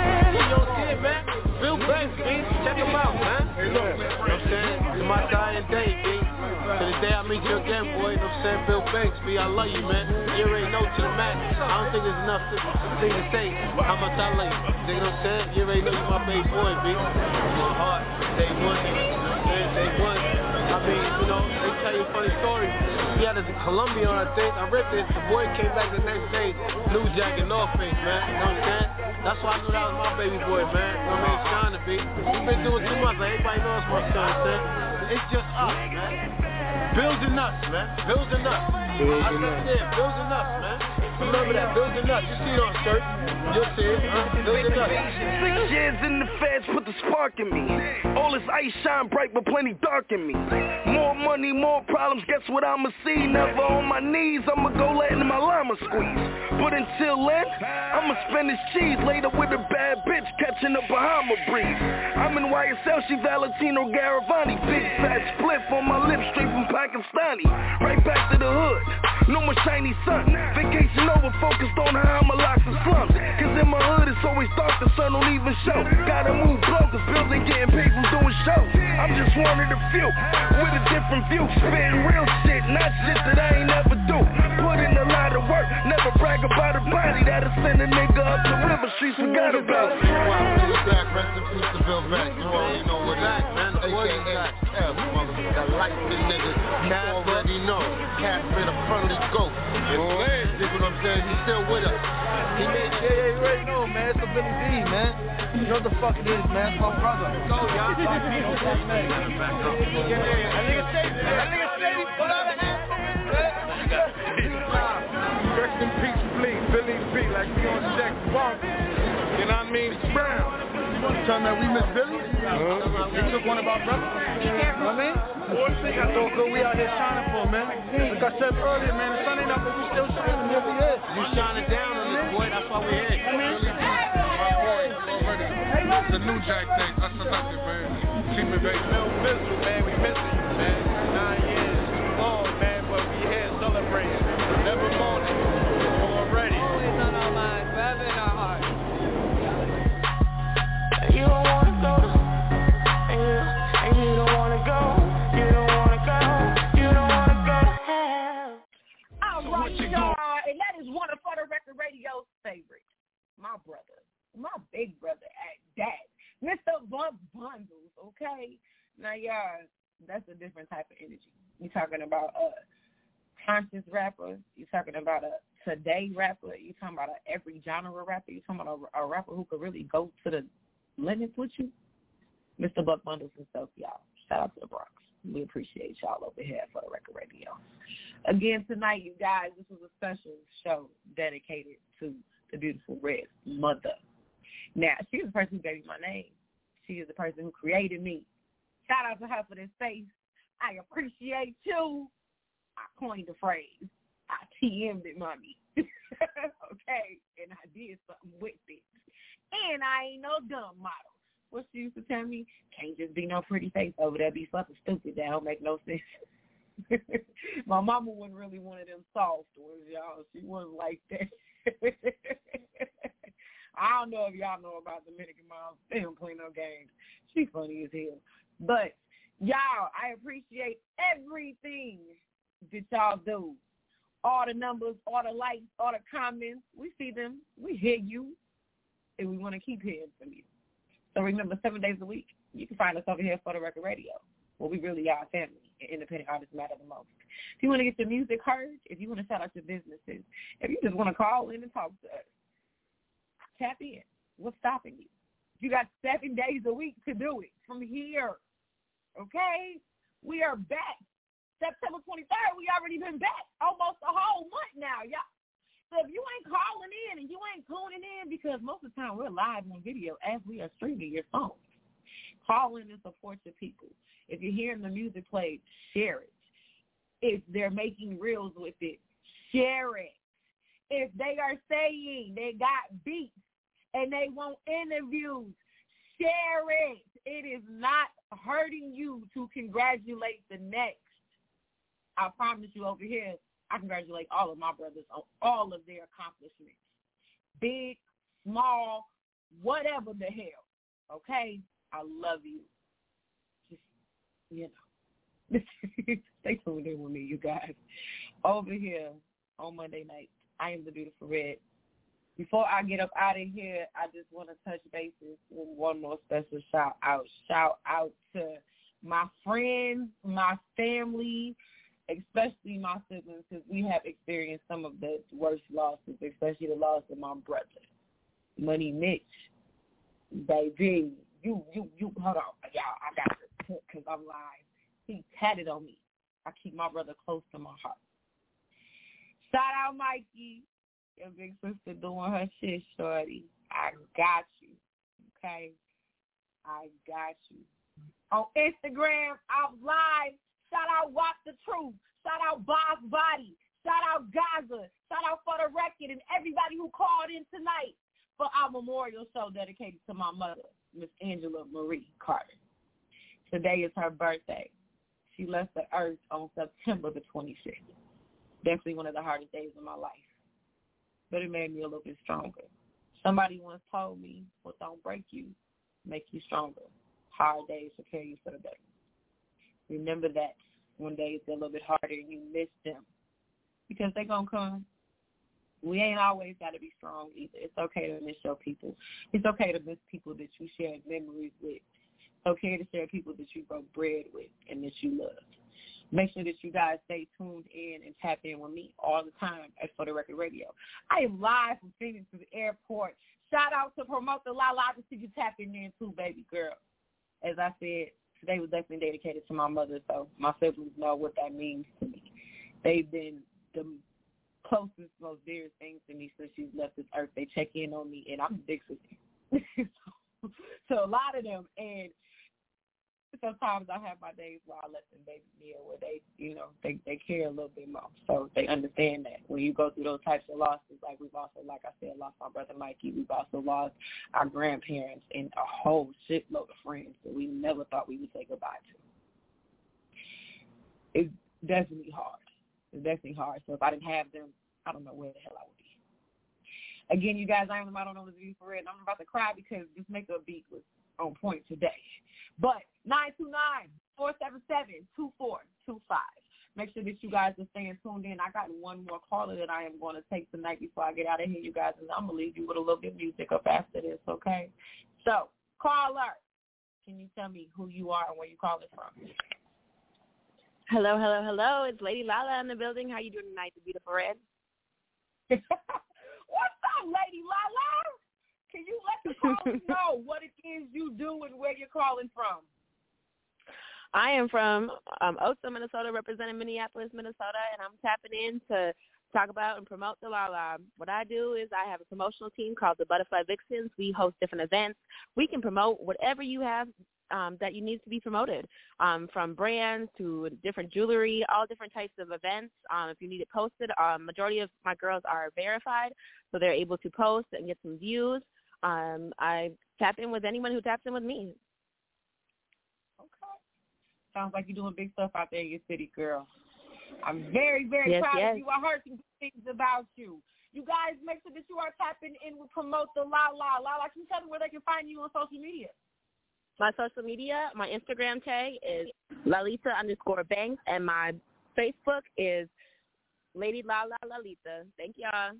Yo, see it, man. Bill Banks, B. Check him out, man. Hey, look, man. You know what I'm saying? It's my dying day, B. To the day I meet you again, boy. You know what I'm saying? Bill Banks, B. I love you, man. You already know to the max. I don't think there's enough to, thing to say how much I love you. You know what I'm saying? You already know you my baby boy, B. My heart, day one. Man, day one. I mean, you know, they tell you a funny story. He had us in Colombia on, I think. I read this. The boy came back the next day, New Jack and North Face, man. You know what I'm saying? That's why I knew that was my baby boy, man. You know what I mean? Shine to be. We've been doing too much. Like, everybody knows my son, man. It's just us, man. Bills and nuts, man. Bills and nuts. Bills I and said, nuts. yeah, bills and nuts, man. Remember that, bills and nuts. You see it on the shirt. You'll see it, huh? Bills and nuts. Six years in the feds put the spark in me. All this ice shine bright but plenty dark in me. More money, more problems, guess what I'ma see? Never on my knees, I'ma go letting my llama squeeze. But until then, I'ma spend this cheese later with a bad bitch catching a Bahama breeze. I'm in Y S L, she Valentino Garavani. Big fat spliff on my lips straight from Pakistani. Right back to the hood, no more shiny sun. Vacation over, focused on how I'ma lock the slums. Cause in my hood it's always dark, the sun don't even show. Gotta move blow, cause bills ain't getting paid from doing shows. I'm just one of the few, with a different view. Spitting real shit, not shit that I ain't never do. Put in a lot of work, never brag about a body that'll send a nigga up the river streets, forgot about it. Wow, Bill Banks, rest in peace to Bill Banks. You already know what it is, man. A K A F, motherfucker. That light skin nigga. You already know. Cat been a friendly ghost. It's land, you know what I'm saying? He's still with us. He made, yeah, yeah, you already know, man. It's a Billy D, man. You know what the fuck it is, man. It's my brother. Go, y'all. Yeah, yeah, yeah. That nigga said, that nigga said he put out a half of it, man. Rest in peace, please. Billy B, like we on Jack Bump. You know what I mean? Brown. You tell me we miss Billy? Uh-huh. He took one of our brothers. You know what I mean? That's all good we out here shining for, man. Like I said earlier, man, the sun ain't up, but we still shining. Here we is. You shining down on this, boy. That's why we here. It's a New Jack thing. That's the nothing, man. See me, baby. Bill Bizzle, man, we miss it, man. Nine years long, man, but we here celebrating. Never mourning. Already. Always on our minds, forever in our hearts. You don't wanna go, and you, and you don't wanna go, you don't wanna go, you don't wanna go to hell. All right, y'all, and that is one of For the Record Radio's favorites. My brother, my big brother at that, Mister Bump Bundles, okay? Now, y'all, that's a different type of energy. You're talking about a conscious rapper. You're talking about a today rapper. You're talking about a every genre rapper. You're talking about a, a rapper who could really go to the limits with you. Mister Buck Bundles himself, y'all. Shout out to the Bronx. We appreciate y'all over here for the Record Radio. Again, tonight, you guys, this was a special show dedicated to the beautiful Red's mother. Now, she is the person who gave me my name. She is the person who created me. Shout out to her for this space. I appreciate you. I coined the phrase. I T M'd it, mommy. Okay? And I did something with it. And I ain't no dumb model. What she used to tell me, can't just be no pretty face over there, be fucking stupid. That don't make no sense. My mama wasn't really one of them soft ones, y'all. She wasn't like that. I don't know if y'all know about Dominican moms. They don't play no games. She funny as hell. But, y'all, I appreciate everything that y'all do. All the numbers, all the likes, all the comments. We see them. We hear you. And we want to keep hearing from you. So remember, seven days a week, you can find us over here for the Record Radio, where we really are a family, and independent artists matter the most. If you want to get your music heard, if you want to shout out your businesses, if you just want to call in and talk to us, tap in. What's stopping you? You got seven days a week to do it from here, okay? We are back. September twenty-third, we already been back almost a whole month now, y'all. So if you ain't calling in and you ain't tuning in, because most of the time we're live on video as we are streaming your phone, call in and support your people. If you're hearing the music played, share it. If they're making reels with it, share it. If they are saying they got beats and they want interviews, share it. It is not hurting you to congratulate the next. I promise you over here, I congratulate all of my brothers on all of their accomplishments. Big, small, whatever the hell. Okay? I love you. Just, you know. Stay tuned in with me, you guys. Over here on Monday night, I am the Beautiful Red. Before I get up out of here, I just want to touch bases with one more special shout out. Shout out to my friends, my family, especially my siblings, because we have experienced some of the worst losses, especially the loss of my brother, Money Mitch. Baby, you, you, you, hold on. Y'all, I got to, because I'm live. He tatted on me. I keep my brother close to my heart. Shout out Mikey, your big sister doing her shit, shorty. I got you, okay? I got you. On Instagram, I'm live. Shout out Walk the Truth. Shout out Boss Body. Shout out Gaza. Shout out For the Record and everybody who called in tonight for our memorial show dedicated to my mother, Miss Angela Marie Carter. Today is her birthday. She left the earth on September the twenty-sixth. Definitely one of the hardest days of my life. But it made me a little bit stronger. Somebody once told me, what don't break you, make you stronger. Hard days prepare you for the day. Remember that when days get a little bit harder and you miss them, because they're going to come. We ain't always got to be strong either. It's okay to miss your people. It's okay to miss people that you shared memories with. It's okay to share people that you broke bread with and that you loved. Make sure that you guys stay tuned in and tap in with me all the time at For the Record Radio. I am live from Phoenix to the airport. Shout out to Promoter Lala. I can see you tapping in too, baby girl. As I said, today was definitely dedicated to my mother, so my siblings know what that means to me. They've been the closest, most dearest things to me since she's left this earth. They check in on me, and I'm a big sister. so, so a lot of them, and sometimes I have my days where I let them baby me, where they, you know, they, they care a little bit more. So they understand that when you go through those types of losses, like we've also, like I said, lost my brother Mikey. We've also lost our grandparents and a whole shitload of friends that we never thought we would say goodbye to. It's definitely hard. It's definitely hard. So if I didn't have them, I don't know where the hell I would be. Again, you guys, I am the model known as the Beautiful Red, and I'm about to cry because this makeup beat was on point today. But nine two nine, four seven seven, two four two five. Make sure that you guys are staying tuned in. I got one more caller that I am going to take tonight before I get out of here, you guys, and I'm going to leave you with a little bit of music up after this, okay? So, caller, can you tell me who you are and where you calling from? Hello, hello, hello. It's Lady Lala in the building. How you doing tonight, the Beautiful Red? What's up, Lady Lala? Can you let the callers know what it is you do and where you're calling from? I am from um, Osa, Minnesota, representing Minneapolis, Minnesota, and I'm tapping in to talk about and promote the Lala. What I do is I have a promotional team called the Butterfly Vixens. We host different events. We can promote whatever you have um, that you need to be promoted, um, from brands to different jewelry, all different types of events. Um, if you need it posted, um, majority of my girls are verified, so they're able to post and get some views. Um, I tap in with anyone who taps in with me. Okay. Sounds like you're doing big stuff out there in your city, girl. I'm very, very yes, proud yes. of you. I heard some good things about you. You guys make sure that you are tapping in with Promote the Lala. Lala, can you tell them where they can find you on social media? My social media, my Instagram tag is Lalita underscore Banks, and my Facebook is Lady Lala Lalita. Thank y'all.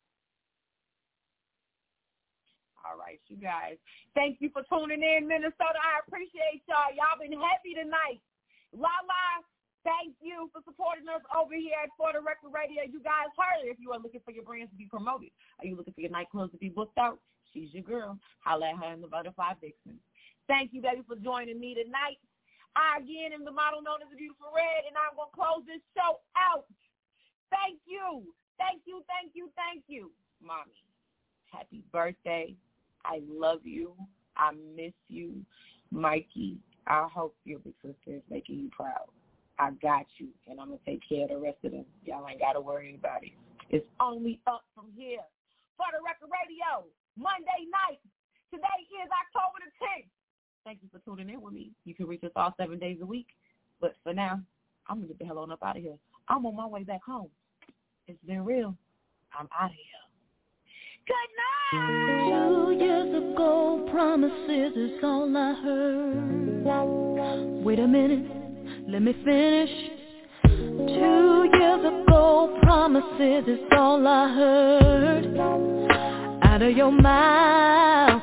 All right, you guys. Thank you for tuning in, Minnesota. I appreciate y'all. Y'all been heavy tonight. Lala, thank you for supporting us over here at For the Record Radio. You guys heard it. If you are looking for your brands to be promoted, are you looking for your nightclubs to be booked out? She's your girl. Holla at her in the Butterfly Vixen. Thank you, baby, for joining me tonight. I, again, am the model known as the Beautiful Red, and I'm going to close this show out. Thank you. Thank you, thank you, thank you. Mommy, happy birthday. I love you. I miss you. Mikey, I hope your big sister is making you proud. I got you, and I'm going to take care of the rest of them. Y'all ain't got to worry about it. It's only up from here. For the Record Radio, Monday night. Today is October the tenth. Thank you for tuning in with me. You can reach us all seven days a week. But for now, I'm going to get the hell on up out of here. I'm on my way back home. It's been real. I'm out of here. Good night! Two years ago, promises is all I heard. Wait a minute, let me finish. Two years ago, promises is all I heard. Out of your mouth.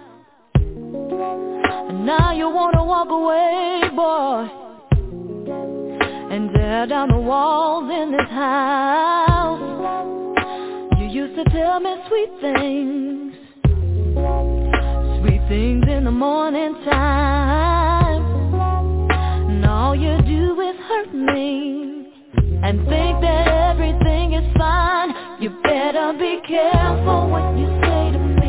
And now you wanna walk away, boy, and tear down the walls in this house. You used to tell me sweet things, sweet things in the morning time. And all you do is hurt me and think that everything is fine. You better be careful what you say to me,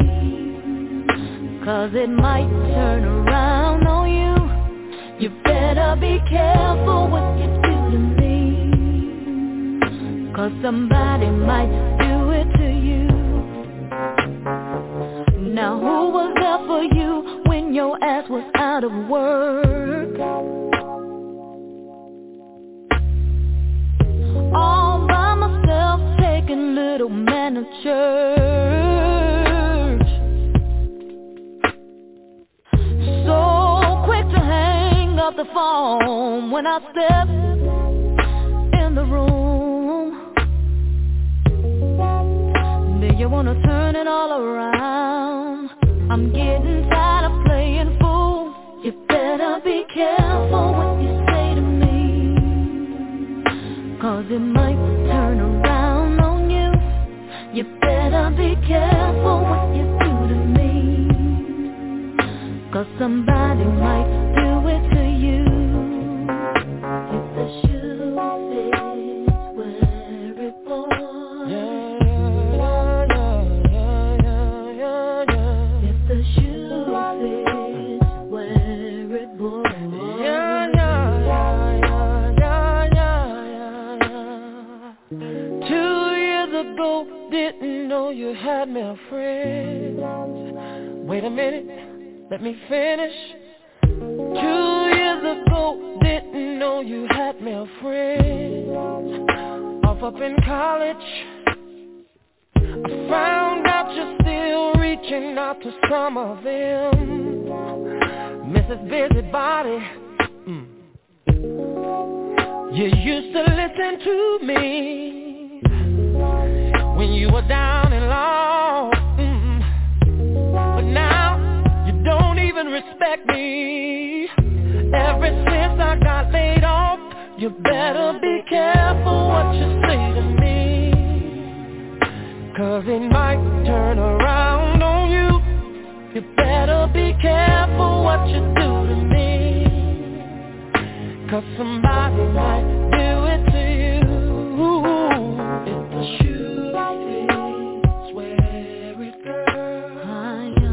'cause it might turn around on you. You better be careful what you do to me, 'cause somebody might do it to you. Now who was there for you when your ass was out of work? All by myself, taking little man to church. So quick to hang up the phone when I step in the room. Then you wanna turn it all around. I'm getting tired of playing fool. You better be careful what you say to me, 'cause it might turn around on you. You better be careful what you do to me, 'cause somebody might do it to you. If the shoe fits, wear it, boy. Yeah, yeah, yeah, yeah, yeah, yeah. If the shoe fits, wear it, boy. Yeah, yeah, yeah, yeah, yeah, yeah, yeah. Two years ago, didn't know you had male friends. Wait a minute, let me finish. Two years ago, didn't know you had male friends. Off up in college, I found out you're still reaching out to some of them. Missus Busybody, mm. You used to listen to me when you were down and lost, mm. But now you don't even respect me. Ever since I got laid off, you better be careful what you say to me, 'cause it might turn around on you. You better be careful what you do to me, 'cause somebody might do it to you. If the shoe fits, wear it, girl. If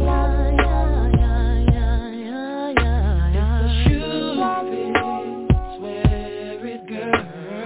the shoe fits, wear it, girl.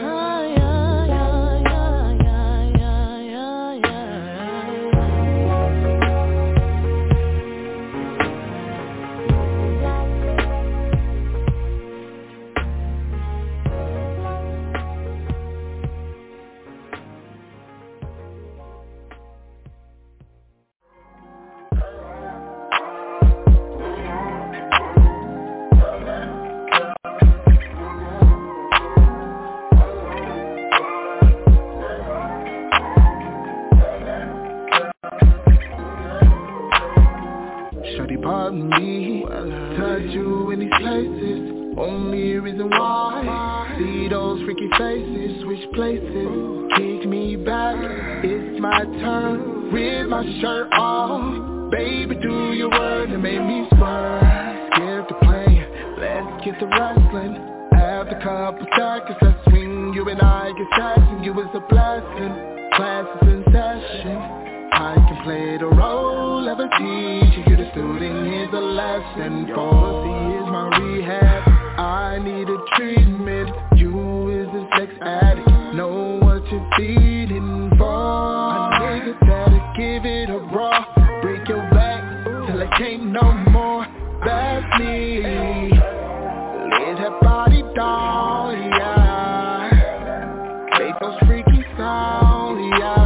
Pardon me, touch you in these places. Only reason why, see those freaky faces, switch places, kick me back. It's my turn, with my shirt off. Baby, do your word and make me swerve. Skip the play, let's get to wrestling. After a couple seconds, let's swing. You and I get stashing, you is a blessing. Class is in session. I can play the role of a teacher. You the student, here's a lesson. Your pussy is my rehab. I need a treatment. You is a sex addict. Know what you're feeding for. A nigga that'll give it a raw. Break your back till I can't no more. That's me. Lay that body down, yeah. Make those freaky sounds, yeah.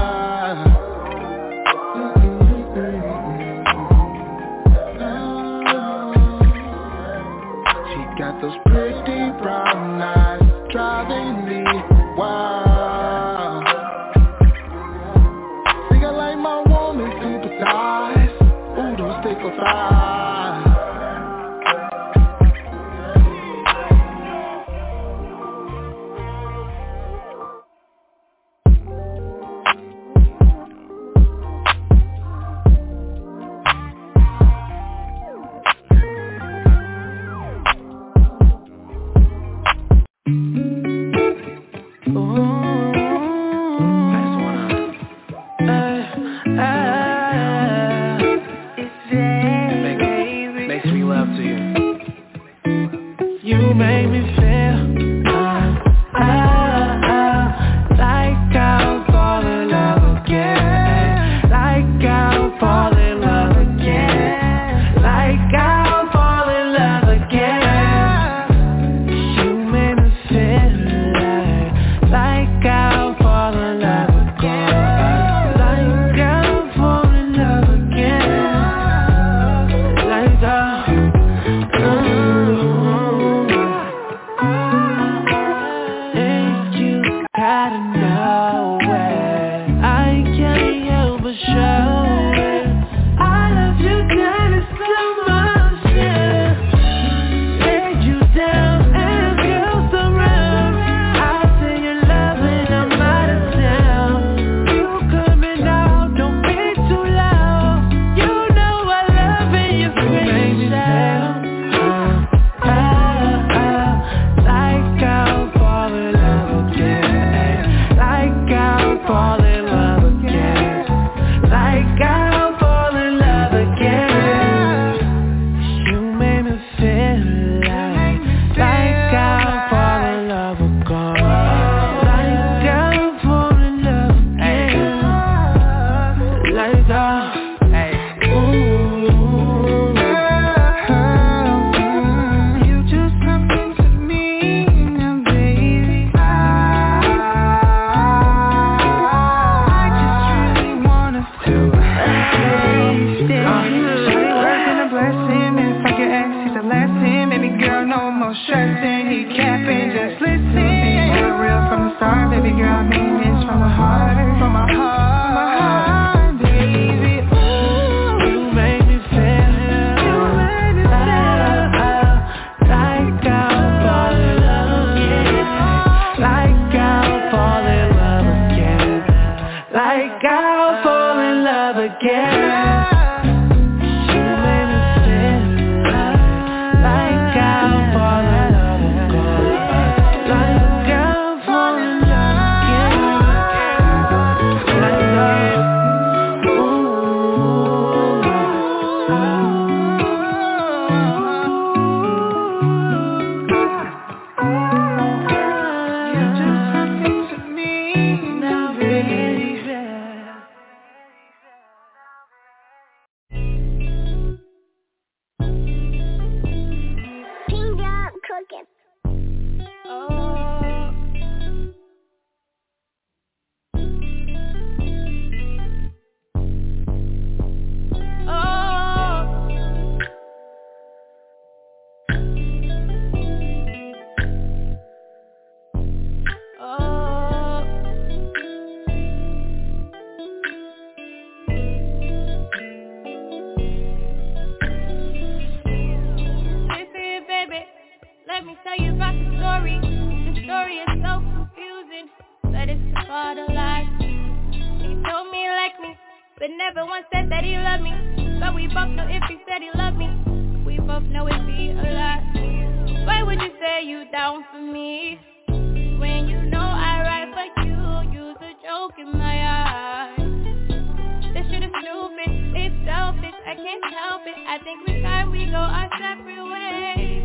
Those pretty brown eyes driving me wild. Think I like my woman super thighs. Ooh, those thick thighs. Like I'll fall in love again. never once said that he loved me. But we both know if he said he loved me, we both know it'd be a lot. Why would you say you down for me when you know I ride for you? Use a joke in my eyes. This shit is stupid, it's selfish, I can't help it. I think with time we go our separate ways.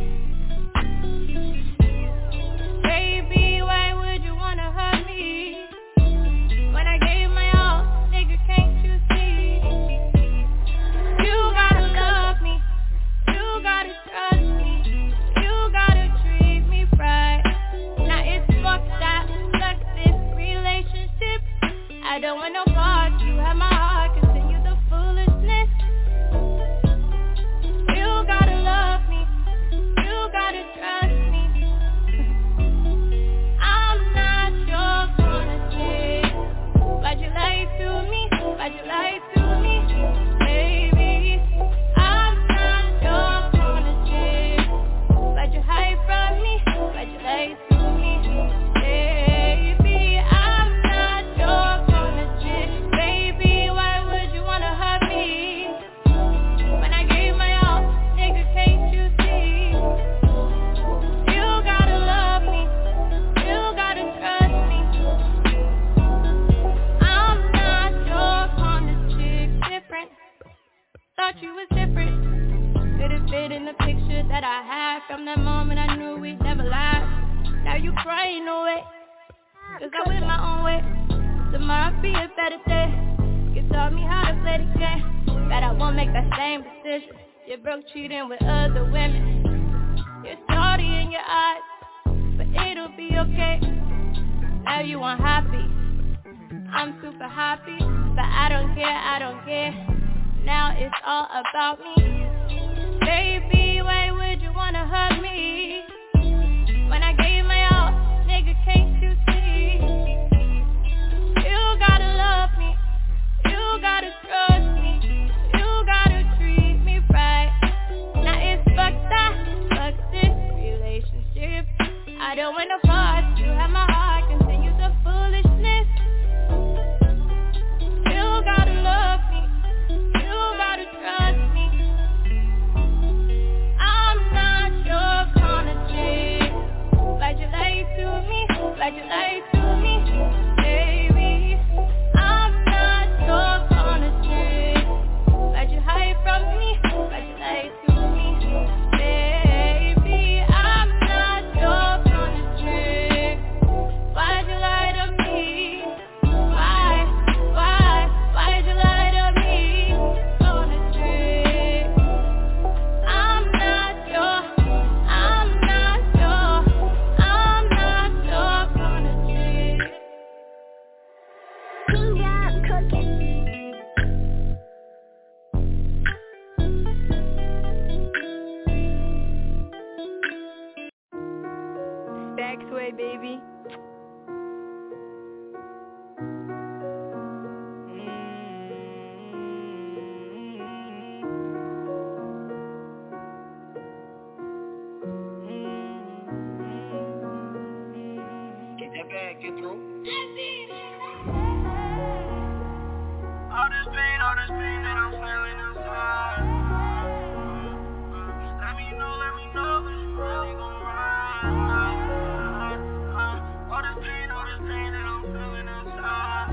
Baby, why would you wanna hurt me when I gave my all? Nigga, can't you see? You gotta love me, you gotta trust me, you gotta treat me right. Now it's fucked up, fuck this relationship. I don't want no parts, you have my heart, continue the foolishness. You gotta love me, you gotta trust me. I'm not your kind of chick. Why'd you lie to me? Why'd you lie to me? Baby, I'm not your kind of chick. Why'd you hide from me? Why'd you lie to me? Baby, I'm not your kind of chick. Baby, why would you wanna hurt me when I gave my all? Nigga, can't you see? You gotta love me, you gotta trust me. I'm not your kind of chick. Different, thought you was different. Couldn't fit in the picture that I had. From that moment I knew we'd never last. Now you crying away, cause I went my own way. Tomorrow be a better day. You taught me how to play the game, that I won't make that same decision. You broke cheating with other women. You're salty in your eyes, but it'll be okay. Now you unhappy, I'm super happy, but I don't care, I don't care. Now it's all about me. Baby, why would you wanna hurt me when I gave my all? Nigga, can't you see? You gotta love me, you gotta trust me, you gotta treat me right. Now it's fucked up, fuck this relationship. I don't want no parts, you have my heart, continue the foolishness. You gotta love me, you gotta trust me. I'm not your kind of chick. Why'd you lie to me? Why'd you lie to me? Baby, I'm not your kind of chick. Why'd you hide from me? Why'd you lie to me? Baby, I'm not your kind of chick. Why'd you lie to me? Why? Why? Why'd you lie to me? Kind of chick. I'm not your, I'm not your, I'm not your kind of chick. King John cooking. Backsway, baby. Get that bag, get through. All this pain, all this pain that I'm feeling inside. Let me know, let me know that you really gon' ride. All this pain, all this pain that I'm feeling inside.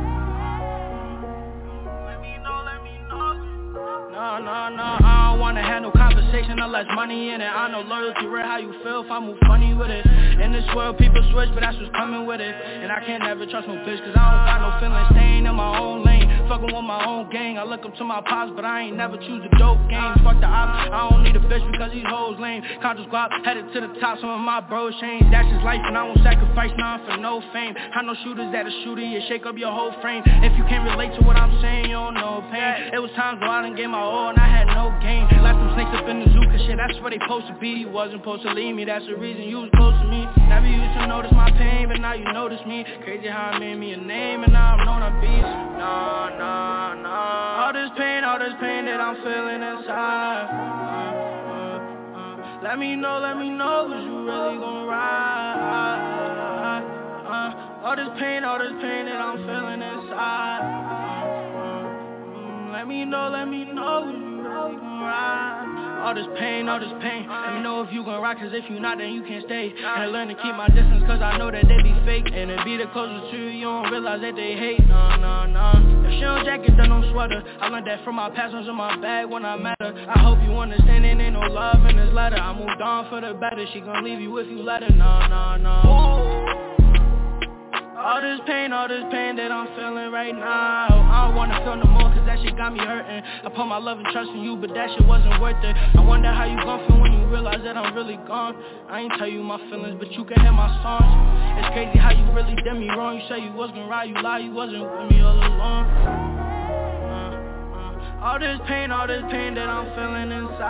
Let me know, let me know. No, no, no, I don't wanna have no conversation unless money in it. I know loyalty real, how you feel if I move funny with it. In this world people switch, but that's what's coming with it. And I can't never trust no bitch, cause I don't got no feelings. Staying in my own lane, fucking with my own gang. I look up to my pops, but I ain't never choose a dope game. Fuck the ops, I don't need a bitch because these hoes lame. Conscious guap, headed to the top, some of my bros change. That's just life and I won't sacrifice none for no fame. I know shooters that a shooter, you shake up your whole frame. If you can't relate to what I'm saying, you don't know pain. It was times where I done gave my all and I had no gain. Left some snakes up in the zoo, cause shit, that's where they supposed to be. You wasn't supposed to leave me, that's the reason you was close to me. Never used to notice my pain, but now you notice me. Crazy how it made me a name and now I'm known a beast. Nah, nah, nah. All this pain, all this pain that I'm feeling inside. uh, uh, uh. Let me know, let me know, cause you really gon' ride. uh, All this pain, all this pain that I'm feeling inside. uh, uh, uh. let me know, let me know if you really gon' ride. All this pain, all this pain, let me know if you gon' ride, cause if you not, then you can't stay. And I learn to keep my distance, cause I know that they be fake. And it be the closest to you, you don't realize that they hate. Nah, nah, nah. If she don't jacket, then don't sweater. I learned that from my past, was in my bag when I met her. I hope you understand it ain't no love in this letter. I moved on for the better, she gon' leave you if you let her. Nah, nah, nah. All this pain, all this pain that I'm feeling right now, I don't wanna feel no more, cause that shit got me hurting. I put my love and trust in you, but that shit wasn't worth it. I wonder how you gon' feel when you realize that I'm really gone. I ain't tell you my feelings, but you can hear my songs. It's crazy how you really did me wrong. You say you was gonna ride, you lie, you wasn't with me all along. uh, uh, All this pain, all this pain that I'm feeling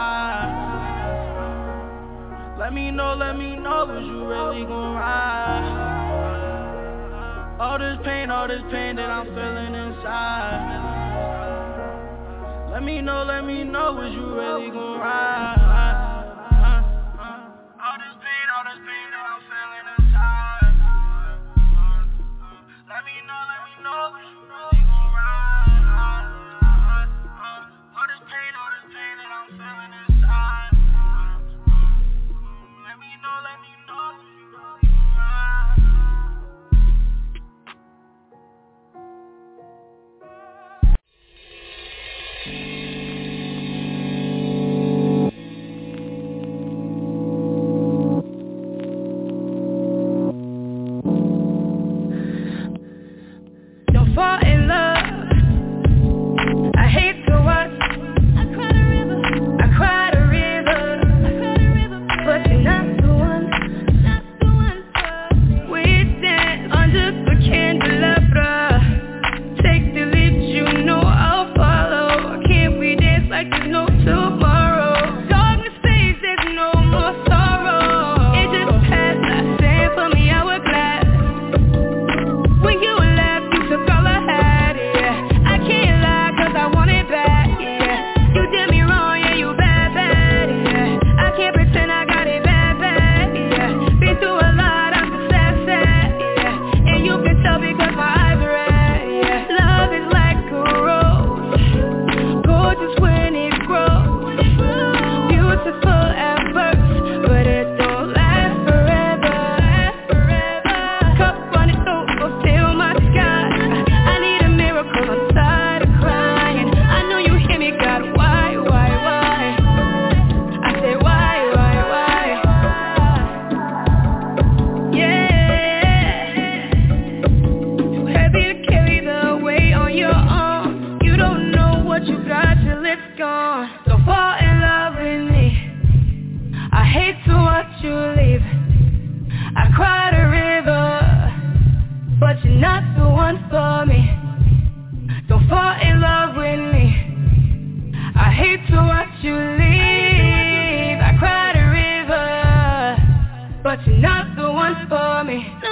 inside, let me know, let me know, was you really gon' ride? All this pain, all this pain that I'm feeling inside, let me know, let me know, was you really gon' ride? All this pain, all this pain that I'm feeling inside, let me know, let me know, was you really gon' ride? All this pain, all this pain that I'm feeling inside, let me know, let me know, was you really gon' ride? Fall in love, I hate to watch. I cried a river, I cried a river, I cried a river, but you're not the one, not the one for me. We stand under the candelabra, take the lead, you know I'll follow. Can't we dance like there's no tomorrow? Darkness fades, there's no more sorrow. It just passed, I stand for me, I was glad. When you left, you took all I had, yeah. I can't lie, cause I want it back, yeah. You did me wrong, yeah, you bad, bad, yeah. I can't pretend I got it bad, bad, yeah. Been through a lot, I'm so sad, sad, yeah. And you can tell because my eyes are red, yeah. Love is like a rose, gorgeous when it grows, beautiful at first, but it don't last forever, last forever. Cup running over, fill my sky. I need a miracle, I'm tired of crying. I know you hear me, God, why, why, why? I say why, why, why? Yeah. Too heavy to carry the weight on your arm. You don't know what you got till it's gone. Don't fall in love with me, I hate to watch you leave. I cried a river, but you're not the one for me. Don't fall in love with me, I hate to watch you leave. I cried a river, but you're not the one for me.